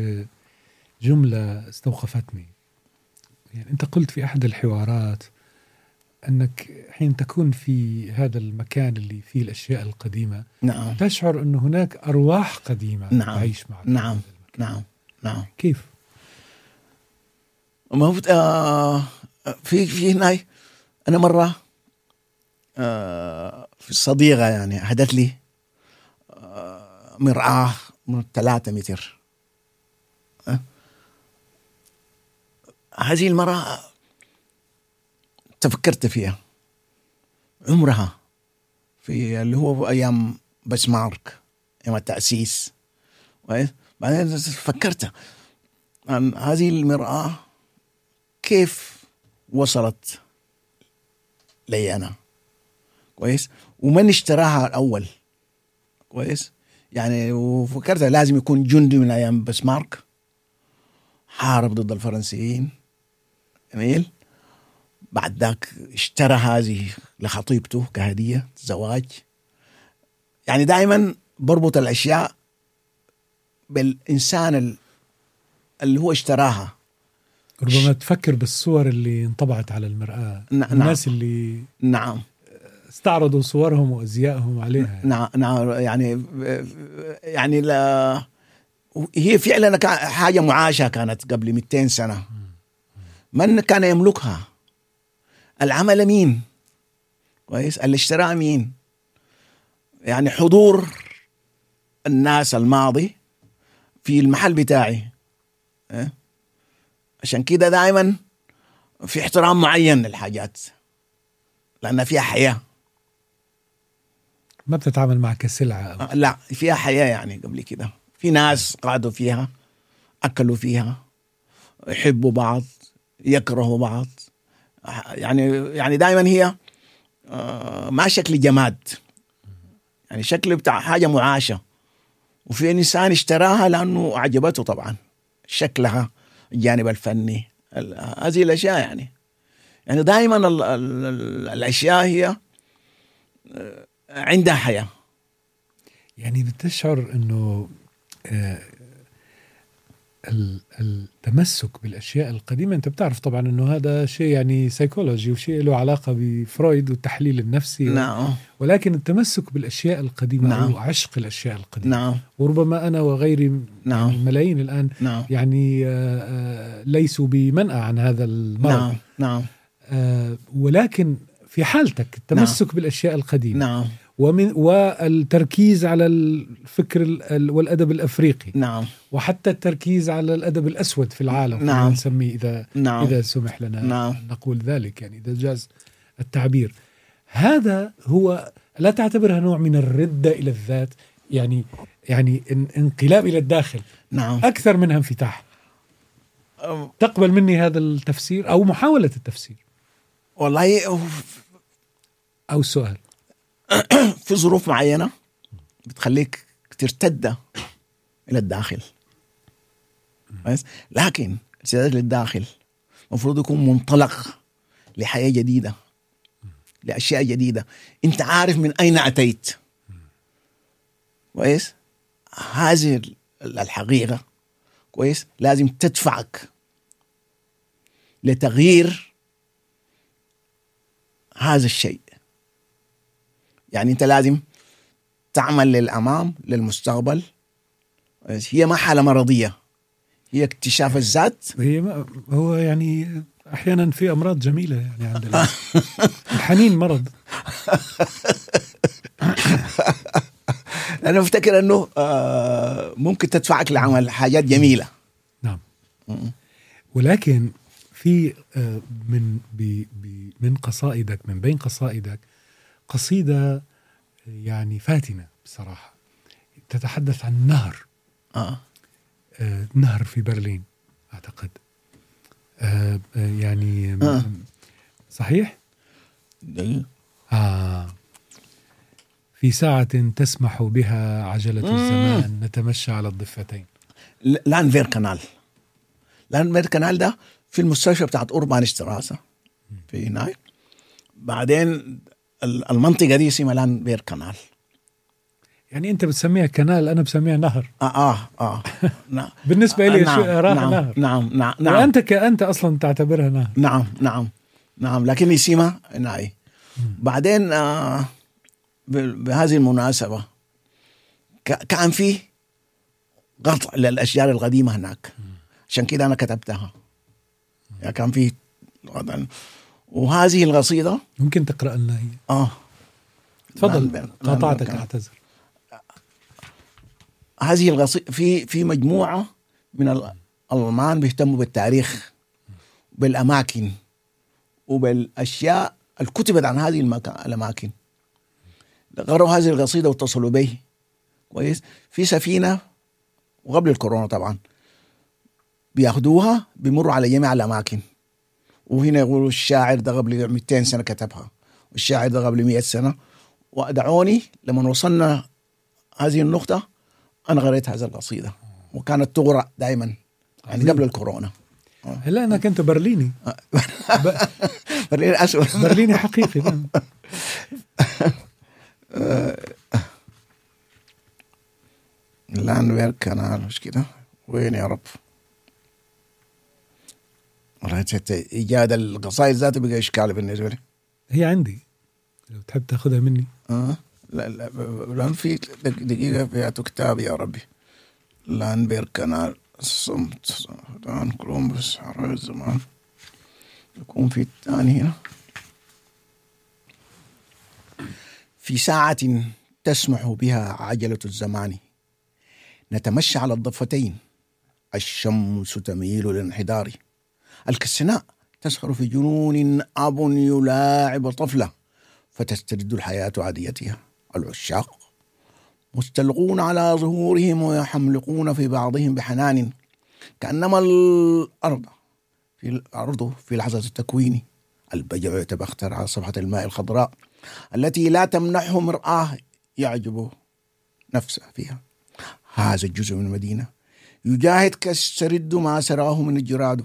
[SPEAKER 1] جملة استوقفتني يعني أنت قلت في أحد الحوارات أنك حين تكون في هذا المكان اللي فيه الأشياء القديمة
[SPEAKER 2] نعم
[SPEAKER 1] تشعر أن هناك أرواح قديمة
[SPEAKER 2] نعم
[SPEAKER 1] تعيش معك.
[SPEAKER 2] نعم نعم نعم.
[SPEAKER 1] كيف؟
[SPEAKER 2] ما هو آه في في هنا أنا مرة آه في الصديقة يعني هدت لي آه مرآة من ثلاثة متر. آه هذه المرأة تفكرت فيها عمرها في اللي هو أيام بسمارك أيام التأسيس. بعدين فكرت عن هذه المرآة كيف وصلت لي أنا كويس ومن اشتراها الأول كويس يعني. وفكرت لازم يكون جندي من أيام بسمارك حارب ضد الفرنسيين جميل. بعد ذاك اشترى هذه لخطيبته كهدية زواج. يعني دائما بربط الأشياء بالإنسان اللي هو اشتراها.
[SPEAKER 1] ربما تفكر بالصور اللي انطبعت على المرآة.
[SPEAKER 2] نعم.
[SPEAKER 1] الناس اللي
[SPEAKER 2] نعم
[SPEAKER 1] استعرضوا صورهم وأزيائهم عليها.
[SPEAKER 2] نعم نعم يعني يعني لا هي فعلا حاجة معاشة كانت قبل مئتين سنة. من كان يملكها؟ العمل مين كويس؟ اللي اشتراه مين؟ يعني حضور الناس الماضي في المحل بتاعي. اه؟ عشان كده دائما في احترام معين للحاجات لأن فيها حياة.
[SPEAKER 1] ما بتتعامل معها كسلعة أو...
[SPEAKER 2] اه لا فيها حياة. يعني قبل كده في ناس قعدوا فيها أكلوا فيها يحبوا بعض يكرهوا بعض. يعني يعني دائما هي ما شكل جماد يعني شكل بتاع حاجة معاشة. وفي إنسان اشتراها لأنه عجبته طبعا شكلها الجانب الفني هذه الأشياء. يعني يعني دائما ال ال ال الأشياء هي عندها حياة.
[SPEAKER 1] يعني بتشعر أنه آه التمسك بالأشياء القديمة، أنت بتعرف طبعا أنه هذا شيء يعني سيكولوجي وشيء له علاقة بفرويد والتحليل النفسي.
[SPEAKER 2] نعم.
[SPEAKER 1] ولكن التمسك بالأشياء القديمة
[SPEAKER 2] نعم.
[SPEAKER 1] وعشق الأشياء القديمة.
[SPEAKER 2] نعم.
[SPEAKER 1] وربما أنا وغيري
[SPEAKER 2] نعم.
[SPEAKER 1] يعني الملايين الآن
[SPEAKER 2] نعم.
[SPEAKER 1] يعني آآ آآ ليسوا بمنأى عن هذا المرض.
[SPEAKER 2] نعم. نعم.
[SPEAKER 1] ولكن في حالتك التمسك
[SPEAKER 2] نعم.
[SPEAKER 1] بالأشياء القديمة
[SPEAKER 2] نعم.
[SPEAKER 1] ومن والتركيز على الفكر والأدب الأفريقي.
[SPEAKER 2] نعم.
[SPEAKER 1] وحتى التركيز على الأدب الأسود في العالم.
[SPEAKER 2] نعم.
[SPEAKER 1] نسميه إذا
[SPEAKER 2] نعم.
[SPEAKER 1] إذا سمح لنا
[SPEAKER 2] نعم.
[SPEAKER 1] نقول ذلك يعني إذا جاز التعبير. هذا هو لا تعتبرها نوع من الردة إلى الذات يعني يعني انقلاب إلى الداخل.
[SPEAKER 2] نعم.
[SPEAKER 1] أكثر منها انفتاح. تقبل مني هذا التفسير أو محاولة التفسير؟
[SPEAKER 2] والله
[SPEAKER 1] أو السؤال
[SPEAKER 2] في ظروف معينة بتخليك ترتد إلى الداخل بس. لكن الارتداد للداخل مفروض يكون منطلق لحياة جديدة لأشياء جديدة. أنت عارف من أين أتيت كويس. هذه الحقيقة كويس لازم تدفعك لتغيير هذا الشيء. يعني أنت لازم تعمل للأمام للمستقبل. هي ما حالة مرضية هي اكتشاف الذات.
[SPEAKER 1] هي ما هو يعني أحيانا في أمراض جميلة يعني عندنا الحنين مرض.
[SPEAKER 2] أنا أفتكر أنه ممكن تدفعك لعمل حاجات جميلة.
[SPEAKER 1] نعم. ولكن في من من قصائدك من بين قصائدك قصيدة يعني فاتنة بصراحة تتحدث عن نهر.
[SPEAKER 2] آه.
[SPEAKER 1] آه نهر في برلين أعتقد. آه يعني
[SPEAKER 2] آه.
[SPEAKER 1] صحيح؟ آه في ساعة تسمح بها عجلة
[SPEAKER 2] مم.
[SPEAKER 1] الزمان نتمشى على الضفتين.
[SPEAKER 2] لان فير كانال. لان فير كانال ده في المستشفى بتاعت أوربان شتراسة في هناك. بعدين المنطقة دي اسمها لان فير كانال.
[SPEAKER 1] يعني أنت بتسميها كنال أنا بسميها نهر.
[SPEAKER 2] آه آه آه نعم.
[SPEAKER 1] بالنسبة لي
[SPEAKER 2] نعم.
[SPEAKER 1] راح
[SPEAKER 2] نعم.
[SPEAKER 1] نهر.
[SPEAKER 2] نعم نعم نعم.
[SPEAKER 1] وأنت كأنت أصلا تعتبرها نهر.
[SPEAKER 2] نعم نعم نعم لكن يسيما ناي. بعدين آه بهذه المناسبة كان فيه قطع للأشجار القديمة هناك، عشان كده أنا كتبتها. يعني كان فيه، وهذه القصيدة
[SPEAKER 1] ممكن تقرأ لنا هي؟
[SPEAKER 2] آه
[SPEAKER 1] تفضل، قاطعتك أعتذر.
[SPEAKER 2] هذه القصيدة في في مجموعة من الألمان بيهتموا بالتاريخ، بالأماكن وبالأشياء الكتبت عن هذه الأماكن. قرأوا هذه القصيدة واتصلوا به كويس في سفينة، وقبل الكورونا طبعا بياخدوها بيمروا على جميع الأماكن. وهنا يقولوا الشاعر ده قبل مئتين سنة كتبها، والشاعر ده قبل مئة سنة. ودعوني لما وصلنا هذه النقطة أنا قرأت هذه القصيدة، وكانت تقرأ دائما يعني قبل الكورونا.
[SPEAKER 1] هلا أنا كنت برليني ب...
[SPEAKER 2] برليني أسود
[SPEAKER 1] برليني حقيقي.
[SPEAKER 2] لانبيرغ كانال مش كده؟ وين يا رب؟ والله إيجاد القصائد ذاته بقى إشكال بالنسبة لي.
[SPEAKER 1] هي عندي لو تحب تاخذها مني.
[SPEAKER 2] آه لا لا لان في دقيقة فيها كتاب يا ربي. لانبيرغ كانال، الصمت، دان كولومبوس، حرارة الزمان، يكون في الثاني هنا. في ساعة تسمح بها عجلة الزمان نتمشى على الضفتين، الشمس تميل للانحدار، الكسناء تسخر في جنون أب يلاعب طفلة فتسترد الحياة عاديتها، العشاق مستلقون على ظهورهم ويحملقون في بعضهم بحنان، كأنما الأرض في الأرض في لحظة التكوين، البجع يتبختر على صفحة الماء الخضراء التي لا تمنحه مرآة يعجب نفسه فيها. هذا الجزء من المدينة يجاهد كالسرد ما سراه من الجراد.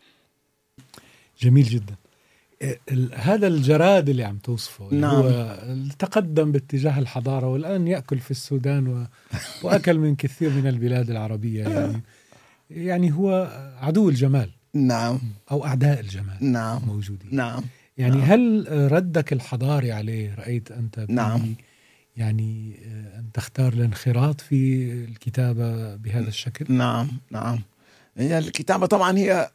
[SPEAKER 1] جميل جدا. هذا الجراد اللي عم توصفه،
[SPEAKER 2] نعم.
[SPEAKER 1] هو تقدم باتجاه الحضارة والآن يأكل في السودان و... وأكل من كثير من البلاد العربية. يعني يعني هو عدو الجمال.
[SPEAKER 2] نعم.
[SPEAKER 1] أو أعداء الجمال.
[SPEAKER 2] نعم.
[SPEAKER 1] موجودين.
[SPEAKER 2] نعم.
[SPEAKER 1] يعني
[SPEAKER 2] نعم.
[SPEAKER 1] هل ردك الحضاري عليه رأيت أنت؟
[SPEAKER 2] نعم.
[SPEAKER 1] يعني أن تختار الانخراط في الكتابة بهذا الشكل؟
[SPEAKER 2] نعم. نعم. هي الكتابة طبعا هي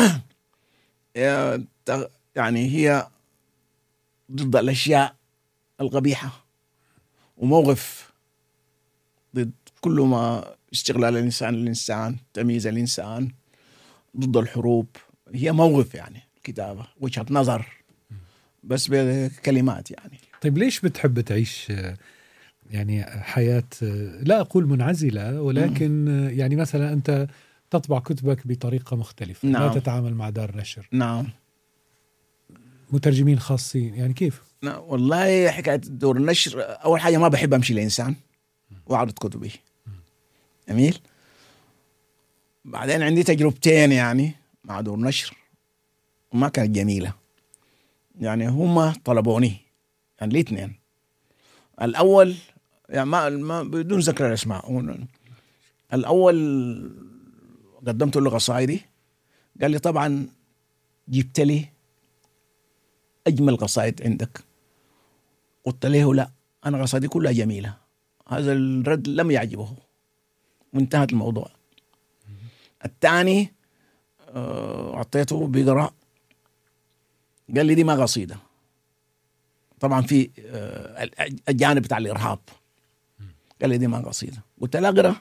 [SPEAKER 2] يعني هي ضد الأشياء القبيحة، وموقف ضد كل ما استغلال الإنسان الإنسان، تمييز الإنسان، ضد الحروب. هي موقف يعني كتابة، وجهة نظر بس بكلمات يعني.
[SPEAKER 1] طيب ليش بتحب تعيش يعني حياة لا أقول منعزلة، ولكن يعني مثلا أنت تطبع كتبك بطريقة مختلفة؟
[SPEAKER 2] نعم.
[SPEAKER 1] لا تتعامل مع دار نشر.
[SPEAKER 2] نعم.
[SPEAKER 1] مترجمين خاصين، يعني كيف؟
[SPEAKER 2] لا والله حكاية دور النشر، أول حاجة ما بحب أمشي لإنسان وأعرض كتبي. جميل. بعدين عندي تجربتين يعني مع دور نشر وما كانت جميلة. يعني هما طلبوني يعني الاثنين. الأول يعني ما, ما بدون ذكر الأسماء، الأول قدمت له قصائدي، قال لي طبعا جبت لي أجمل قصائد عندك. قلت له لا، أنا قصائدي كلها جميلة. هذا الرد لم يعجبه وانتهت الموضوع. الثاني أعطيته بقراء، قال لي دي ما قصيدة. طبعا في الجانب بتاع الإرهاب. قال لي دي ما قصيدة. قلت له اقرأ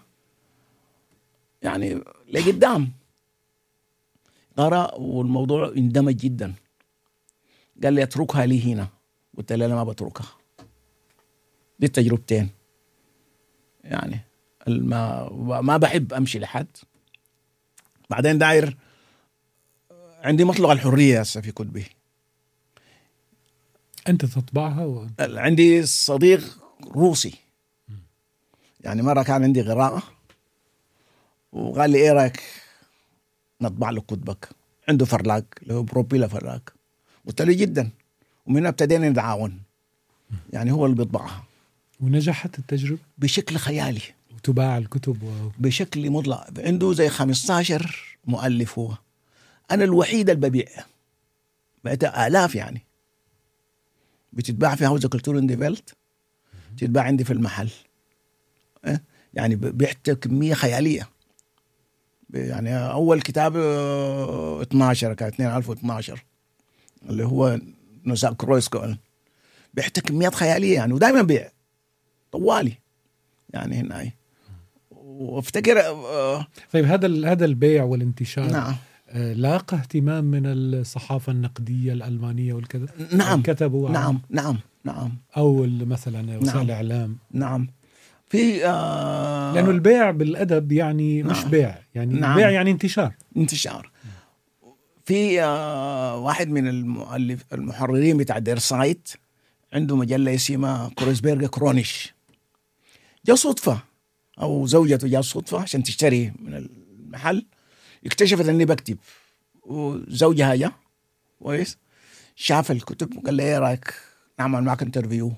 [SPEAKER 2] يعني لقدام. قرأ والموضوع اندمج جدا. قال لي اتركها لي هنا. قلت له لا ما بتركها. دي التجربتين يعني. ما ما بحب امشي لحد. بعدين داير عندي مطلق الحرية هسه في كتبي.
[SPEAKER 1] انت تطبعها و...
[SPEAKER 2] عندي صديق روسي يعني مرة كان عندي قراءة وقال لي ايه رايك نطبع له كتبك؟ عنده فرلاق له بروبيلا فرلاق. قلت له جدا. ومن ابتدينا نتعاون يعني هو اللي بيطبعها.
[SPEAKER 1] ونجحت التجربة
[SPEAKER 2] بشكل خيالي
[SPEAKER 1] وتباع الكتب و...
[SPEAKER 2] بشكل مطلق. عنده زي خمسة عشر مؤلف. هو أنا الوحيد اللي ببيع بقيتها آلاف يعني، بتتباع في هاوز كولتور دي بيلت، تتباع عندي في المحل. يعني بيحتى كمية خيالية. يعني أول كتاب اثناشر كان اثنين ألف واثناشر اللي هو نساء كرويسكو، بيحتى كميات خيالية يعني، ودائما بيع طوالي يعني هنا. وافتكر آه
[SPEAKER 1] طيب هذا هذا البيع والانتشار
[SPEAKER 2] نعم
[SPEAKER 1] آه لاقى اهتمام من الصحافة النقدية الألمانية والكذا؟
[SPEAKER 2] نعم
[SPEAKER 1] كتبوا
[SPEAKER 2] نعم نعم نعم
[SPEAKER 1] أو مثلا وسائل
[SPEAKER 2] نعم
[SPEAKER 1] الإعلام؟
[SPEAKER 2] نعم في آه
[SPEAKER 1] لأنه البيع بالأدب يعني
[SPEAKER 2] نعم
[SPEAKER 1] مش بيع، يعني
[SPEAKER 2] نعم
[SPEAKER 1] البيع يعني انتشار.
[SPEAKER 2] انتشار. في آه واحد من المؤلف المحررين بتاع دير سايت عنده مجلة اسمها كروسبيرغ كرونيش، جاء صدفة أو زوجته جاء صدفة عشان تشتري من المحل، اكتشفت أني بكتب، وزوجها جاء كويس شاف الكتب وقال لي ايه رايك نعمل معك انترفيو.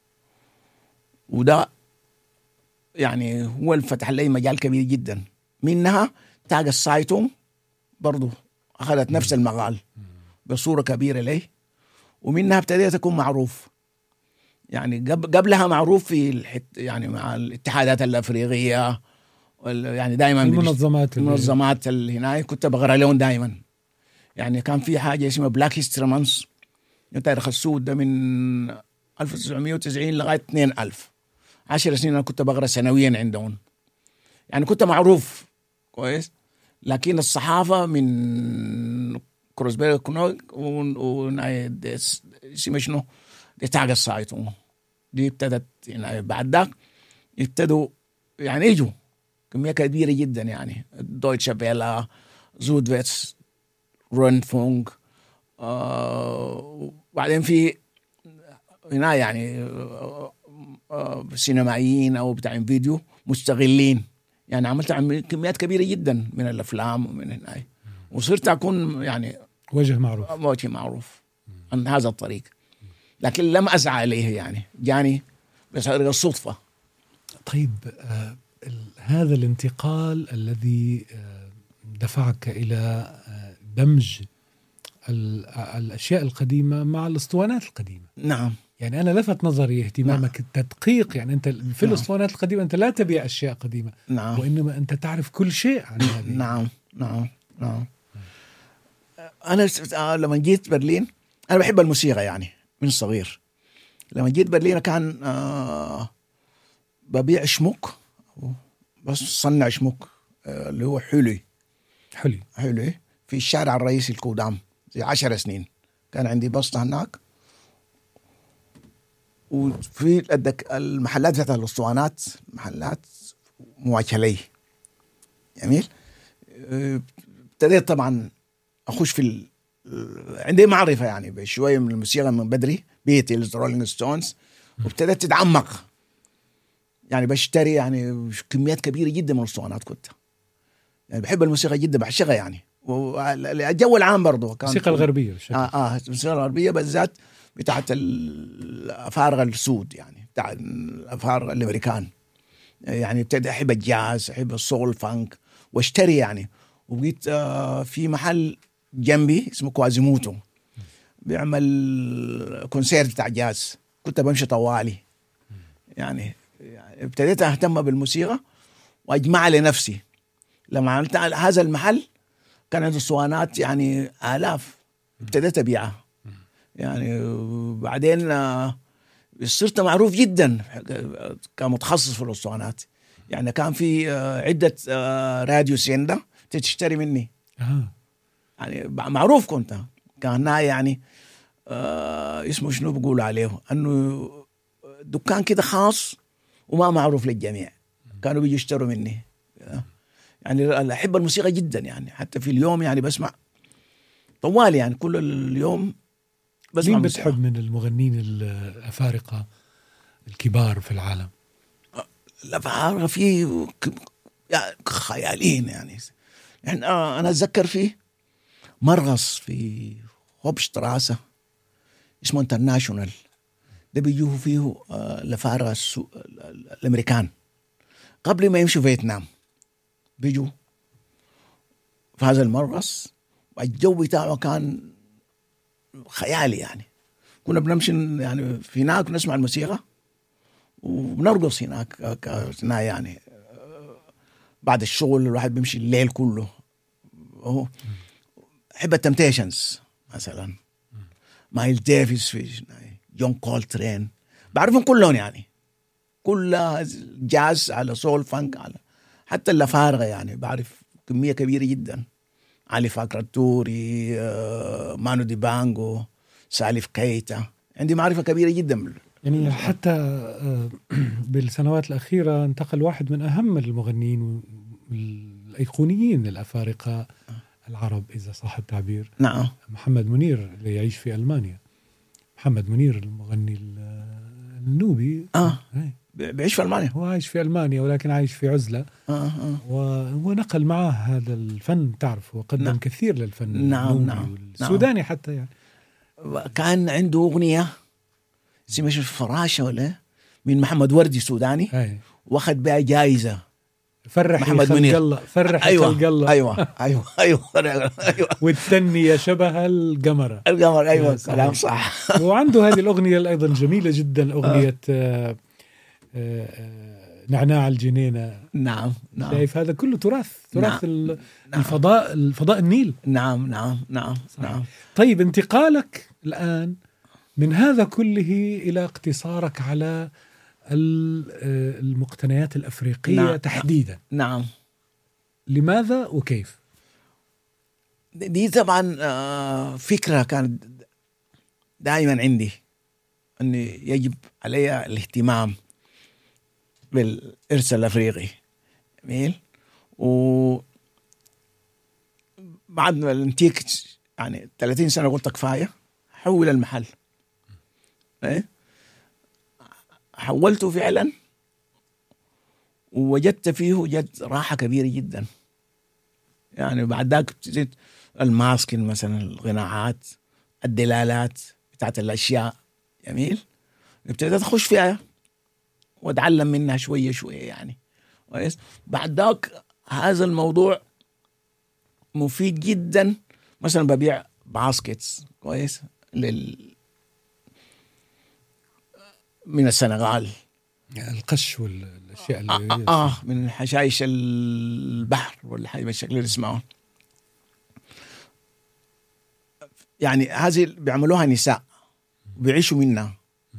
[SPEAKER 2] وده يعني هو اللي فتح لي مجال كبير جدا. منها تاج السايتون برضو أخذت نفس المقال بصورة كبيرة لي، ومنها ابتديت أكون معروف. يعني قبلها معروف في الحت يعني مع الاتحادات الأفريقية، يعني دائما
[SPEAKER 1] المنظمات
[SPEAKER 2] المنظمات اللي هناك كنت بقرأ لهم دائما. يعني كان في حاجة اسمها بلاك هيستوري مانث، تاريخ السود ده من ألف وتسعمائة وتسعين لغاية اثنين ألف، عشر سنين أنا كنت بقرأ سنويا عندهم. يعني كنت معروف كويس. لكن الصحافة من كروسبيرغ كنوغ وناي اسمه شنو دي تاج السايتون دي ابتدت يعني بعد ذاك ابتدوا يعني يجوا كمية كبيرة جدا يعني دويتشه فيلا، زودفيتس، رونفونج، آه وبعدين في هنا يعني آه آه سينمائيين أو بتاعين فيديو مستغلين. يعني عملت كميات كبيرة جدا من الأفلام ومن هنا، وصرت أكون يعني
[SPEAKER 1] وجه معروف
[SPEAKER 2] وجه معروف عن هذا الطريق. لكن لم أسعى عليه يعني، جاني بس الصدفة.
[SPEAKER 1] طيب آه هذا الانتقال الذي آه دفعك إلى آه دمج الأشياء القديمة مع الأسطوانات القديمة.
[SPEAKER 2] نعم.
[SPEAKER 1] يعني أنا لفت نظري اهتمامك نعم. التدقيق. يعني أنت في
[SPEAKER 2] نعم.
[SPEAKER 1] الأسطوانات القديمة أنت لا تبيع أشياء قديمة،
[SPEAKER 2] نعم.
[SPEAKER 1] وإنما أنت تعرف كل شيء عن هذه.
[SPEAKER 2] نعم نعم نعم. أنا لما جيت برلين أنا بحب الموسيقى يعني من صغير. لما جيت برلين كان آه ببيع شموك، بس صنع شموك آه اللي هو حلي
[SPEAKER 1] حلي
[SPEAKER 2] حلي في الشارع الرئيسي الكودام زي عشر سنين. كان عندي بسطة هناك، وفي المحلات ذات الأسطوانات محلات مواجهة لي. جميل. ابتديت طبعا أخش في ال... عندي معرفة يعني بشوية من الموسيقى من بدري، بيتلز، رولينج ستونز، وابتديت تتعمق. يعني بشتري يعني كميات كبيرة جدا من الأسطوانات. كنت يعني بحب الموسيقى جدا، بعشقها يعني. والجو العام برضو كان
[SPEAKER 1] الموسيقى الغربية بشكل.
[SPEAKER 2] آه آه الموسيقى الغربية بالذات بتاعت الأفارقة السود، يعني بتاع الأفارقة الأمريكان. يعني ابتدى أحب الجاز، أحب السول فانك، واشتري يعني. وبقيت آه في محل جنبي اسمه كوازيموتو بيعمل كونسيرت بتاع جاز، كنت بمشي طوالي يعني. يعني ابتديت أهتم بالموسيقى وأجمع لنفسي. لما عملت هذا المحل كانت الصوانات يعني آلاف، ابتديت أبيعها يعني. وبعدين صرت معروف جدا كمتخصص في الأسطوانات. يعني كان في عدة راديو سيندا تشتري مني.
[SPEAKER 1] آه.
[SPEAKER 2] يعني معروف كنت. كان يعني آه اسمه شنو بقول عليه، أنه دكان كده خاص وما معروف للجميع، كانوا بيجوا يشتروا مني. يعني أحب الموسيقى جدا يعني، حتى في اليوم يعني بسمع طوالي يعني كل اليوم بسمع.
[SPEAKER 1] مين
[SPEAKER 2] موسيقى.
[SPEAKER 1] بتحب من المغنين الأفارقة الكبار في العالم؟
[SPEAKER 2] الأفارقة في يعني خيالين يعني. يعني أنا أتذكر فيه مرغص في هوبشتراسة اسمه انترناشونال، ده بيجوه فيه الأفارقة السو... الأمريكان قبل ما يمشوا فيتنام، بيجوا في هذا المرغص. والجو بتاعه كان خيالي يعني. كنا بنمشي يعني في هناك نسمع الموسيقى وبنرقص هناك كنا يعني بعد الشغل الواحد بيمشي الليل كله. أحب التمتيشنز مثلا، مايل ديفيس، في جون كولترين، بعرفهم كلهم يعني، كلها جاز على سول فانك على حتى اللفارغة يعني بعرف كمية كبيرة جدا. علي فاكرتوري، مانو دي بانجو، سالف كيتا، عندي معرفة كبيرة جدا.
[SPEAKER 1] يعني حتى بالسنوات الأخيرة انتقل واحد من أهم المغنيين الأيقونيين الأفارقة العرب إذا صح التعبير.
[SPEAKER 2] نعم.
[SPEAKER 1] محمد منير اللي يعيش في ألمانيا. محمد منير المغني النوبي
[SPEAKER 2] آه بيعيش في ألمانيا.
[SPEAKER 1] هو عايش في ألمانيا ولكن عايش في عزلة.
[SPEAKER 2] آه آه.
[SPEAKER 1] ونقل معه هذا الفن، تعرف، وقدم نعم. كثير للفن
[SPEAKER 2] نعم
[SPEAKER 1] النوبي
[SPEAKER 2] نعم.
[SPEAKER 1] والسوداني نعم. حتى يعني
[SPEAKER 2] كان عنده أغنية اسمها فراشة ولا من محمد وردي سوداني،
[SPEAKER 1] هاي.
[SPEAKER 2] واخد بها جائزة
[SPEAKER 1] فرح
[SPEAKER 2] محمد منير.
[SPEAKER 1] الله فرح
[SPEAKER 2] أيوة.
[SPEAKER 1] الله
[SPEAKER 2] أيوة أيوة أيوة أيوة
[SPEAKER 1] والتنية شبه القمرة.
[SPEAKER 2] القمر أيوة كلام صح.
[SPEAKER 1] وعنده هذه الأغنية أيضا جميلة جدا، أغنية آه آه آه نعناع الجنينة.
[SPEAKER 2] نعم نعم.
[SPEAKER 1] شايف هذا كله تراث تراث
[SPEAKER 2] نعم.
[SPEAKER 1] الفضاء الفضاء النيل.
[SPEAKER 2] نعم نعم نعم نعم.
[SPEAKER 1] طيب انتقالك الآن من هذا كله إلى اقتصارك على المقتنيات الأفريقية
[SPEAKER 2] نعم.
[SPEAKER 1] تحديدا.
[SPEAKER 2] نعم.
[SPEAKER 1] لماذا وكيف؟
[SPEAKER 2] دي طبعا فكرة كانت دائما عندي أن يجب علي الاهتمام بالإرث الأفريقي. جميل. و بعد ما الانتيك يعني ثلاثين سنة قلت كفاية حول المحل. إيه؟ حولته فعلا ووجدت فيه وجد راحة كبيرة جدا. يعني بعد ذاك ابتديت الماسكين مثلا، الغناعات، الدلالات بتاعت الأشياء. جميل. ابتديت أخش فيها وأتعلم منها شوية شوية يعني. كويس. بعد ذاك هذا الموضوع مفيد جدا. مثلا ببيع باسكتس كويس لل من السنغال،
[SPEAKER 1] القش والاشياء اللي
[SPEAKER 2] آه, اه من حشائش البحر ولا حاجه بالشكل اللي اسمه يعني. هذه بيعملوها نساء بيعيشوا منها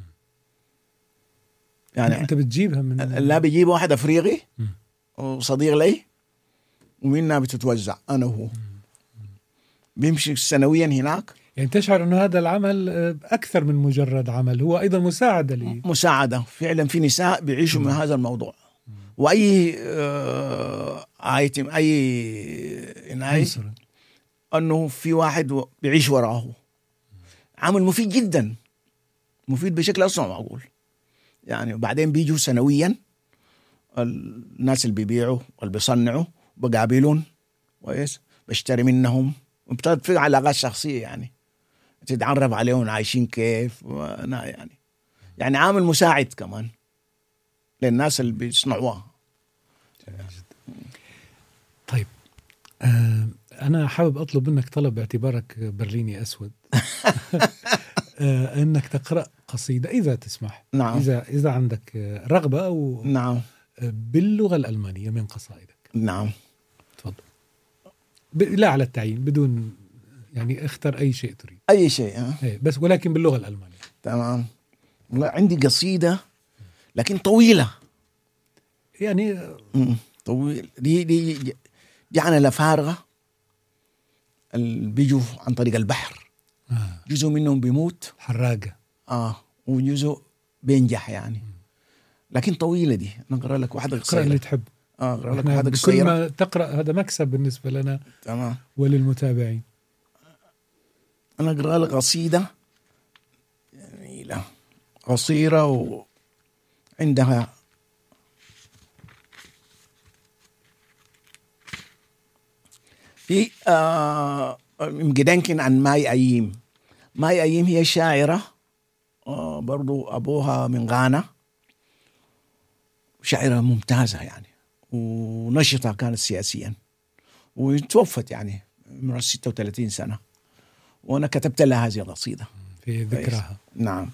[SPEAKER 2] يعني.
[SPEAKER 1] انت بتجيبها من
[SPEAKER 2] لا، بيجيب واحد افريقي وصديق لي ومنها بتتوزع انا وهو. بيمشي سنويا هناك.
[SPEAKER 1] يعني تشعر انه هذا العمل اكثر من مجرد عمل، هو ايضا مساعده لي.
[SPEAKER 2] مساعده فعلا. في نساء بيعيشوا من هذا الموضوع. واي آه ايتم اي عناية انه في واحد بيعيش وراه. عمل مفيد جدا، مفيد بشكل اصلا معقول يعني. وبعدين بيجوا سنويا الناس اللي بيبيعوا واللي بيصنعوا بقابلون كويس، بشتري منهم وابتدت في علاقات شخصيه يعني، تتعرف عليهم عايشين كيف وانا يعني يعني عامل مساعد كمان للناس اللي بيصنعوها.
[SPEAKER 1] طيب آه أنا حابب أطلب منك طلب باعتبارك برليني أسود. آه أنك تقرأ قصيدة إذا تسمح.
[SPEAKER 2] نعم.
[SPEAKER 1] إذا إذا عندك رغبة أو
[SPEAKER 2] نعم
[SPEAKER 1] باللغة الألمانية من قصائدك.
[SPEAKER 2] نعم
[SPEAKER 1] تفضل. ب... لا على التعيين، بدون يعني اختر أي شيء تريد.
[SPEAKER 2] أي شيء ها؟
[SPEAKER 1] بس ولكن باللغة الألمانية.
[SPEAKER 2] تمام. والله عندي قصيدة لكن طويلة
[SPEAKER 1] يعني
[SPEAKER 2] طويل. دي دي جعنا لفارغة اللي بيجوا عن طريق البحر.
[SPEAKER 1] آه.
[SPEAKER 2] جزء منهم بيموت
[SPEAKER 1] حراقة.
[SPEAKER 2] آه وجزء بينجح يعني. لكن طويلة دي. نقرأ لك واحدة قصيرة.
[SPEAKER 1] اقرأ اللي تحب.
[SPEAKER 2] آه أقرأ لك واحدة
[SPEAKER 1] قصيرة.
[SPEAKER 2] قصيرة.
[SPEAKER 1] كل ما تقرأ هذا مكسب بالنسبة لنا.
[SPEAKER 2] تمام.
[SPEAKER 1] وللمتابعين.
[SPEAKER 2] أنا أقرأ لك قصيدة جميلة قصيرة وعندها في آه مجدنكن عن ماي أييم. ماي أييم هي شاعرة آه برضو أبوها من غانا، شاعرة ممتازة يعني ونشطة كانت سياسيا، وتوفت يعني من ستة وثلاثين سنة. وأنا كتبت لها هذه القصيدة
[SPEAKER 1] في ذكرها.
[SPEAKER 2] نعم.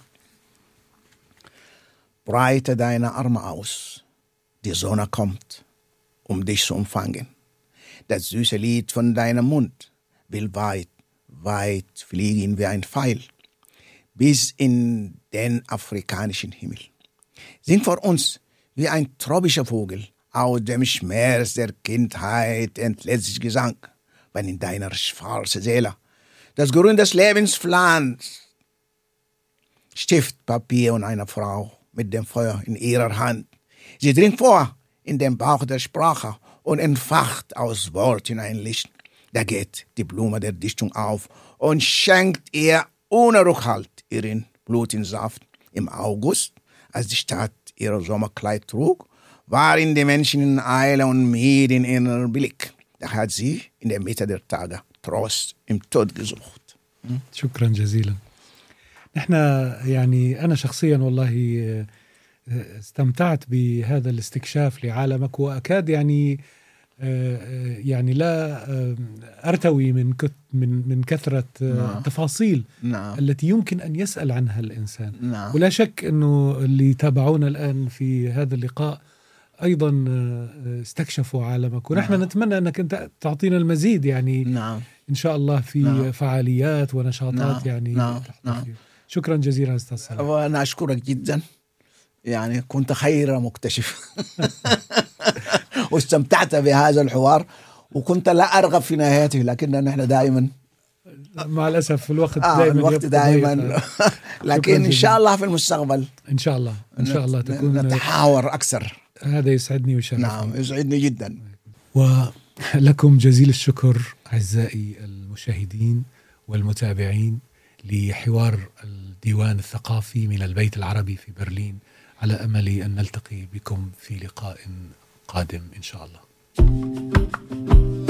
[SPEAKER 2] Breite deine Arme aus, die Sonne kommt, um dich zu umfangen. Das süße Lied von deinem Mund will weit, weit fliegen wie ein Pfeil, bis in den afrikanischen Himmel. Sing vor uns wie ein tropischer Vogel, aus dem Schmerz der Kindheit entlädt sich Gesang, wenn in deiner schwarzen Seele das Grün des Lebens pflanzt. Stift, Papier und eine Frau mit dem Feuer in ihrer Hand. Sie dringt vor in den Bauch der Sprache und entfacht aus Worten ein Licht. Da geht die Blume der Dichtung auf und schenkt ihr ohne Rückhalt ihren blutigen Saft. Im August, als die Stadt ihr Sommerkleid trug, waren die Menschen in Eile und mieden ihren Blick. Da hat sie in der Mitte der Tage Trost im Tod gesucht.
[SPEAKER 1] شكرا جزيلا. نحن يعني أنا شخصيا والله استمتعت بهذا الاستكشاف لعالمك، وأكاد يعني يعني لا أرتوي من من من كثرة التفاصيل
[SPEAKER 2] نعم.
[SPEAKER 1] التي يمكن أن يسأل عنها الإنسان.
[SPEAKER 2] نعم.
[SPEAKER 1] ولا شك أنه اللي تابعونا الآن في هذا اللقاء أيضا استكشفوا عالمك، ونحن نعم. نتمنى أنك أنت تعطينا المزيد يعني
[SPEAKER 2] نعم.
[SPEAKER 1] إن شاء الله في نعم. فعاليات ونشاطات
[SPEAKER 2] نعم.
[SPEAKER 1] يعني
[SPEAKER 2] نعم. نعم.
[SPEAKER 1] شكرا جزيلا أستاذ صلاح.
[SPEAKER 2] وأنا أشكرك جدا، يعني كنت خير مكتشف واستمتعت بهذا الحوار، وكنت لا أرغب في نهايته، لكن نحن دائما
[SPEAKER 1] مع الأسف الوقت
[SPEAKER 2] آه
[SPEAKER 1] دائما
[SPEAKER 2] الوقت دائما لكن إن شاء الله في المستقبل
[SPEAKER 1] إن شاء الله إن شاء الله تكون
[SPEAKER 2] نتحاور أكثر.
[SPEAKER 1] هذا يسعدني ويشرفني.
[SPEAKER 2] نعم يسعدني جدا.
[SPEAKER 1] ولكم جزيل الشكر أعزائي المشاهدين والمتابعين لحوار الديوان الثقافي من البيت العربي في برلين، على أمل أن نلتقي بكم في لقاء قادم إن شاء الله.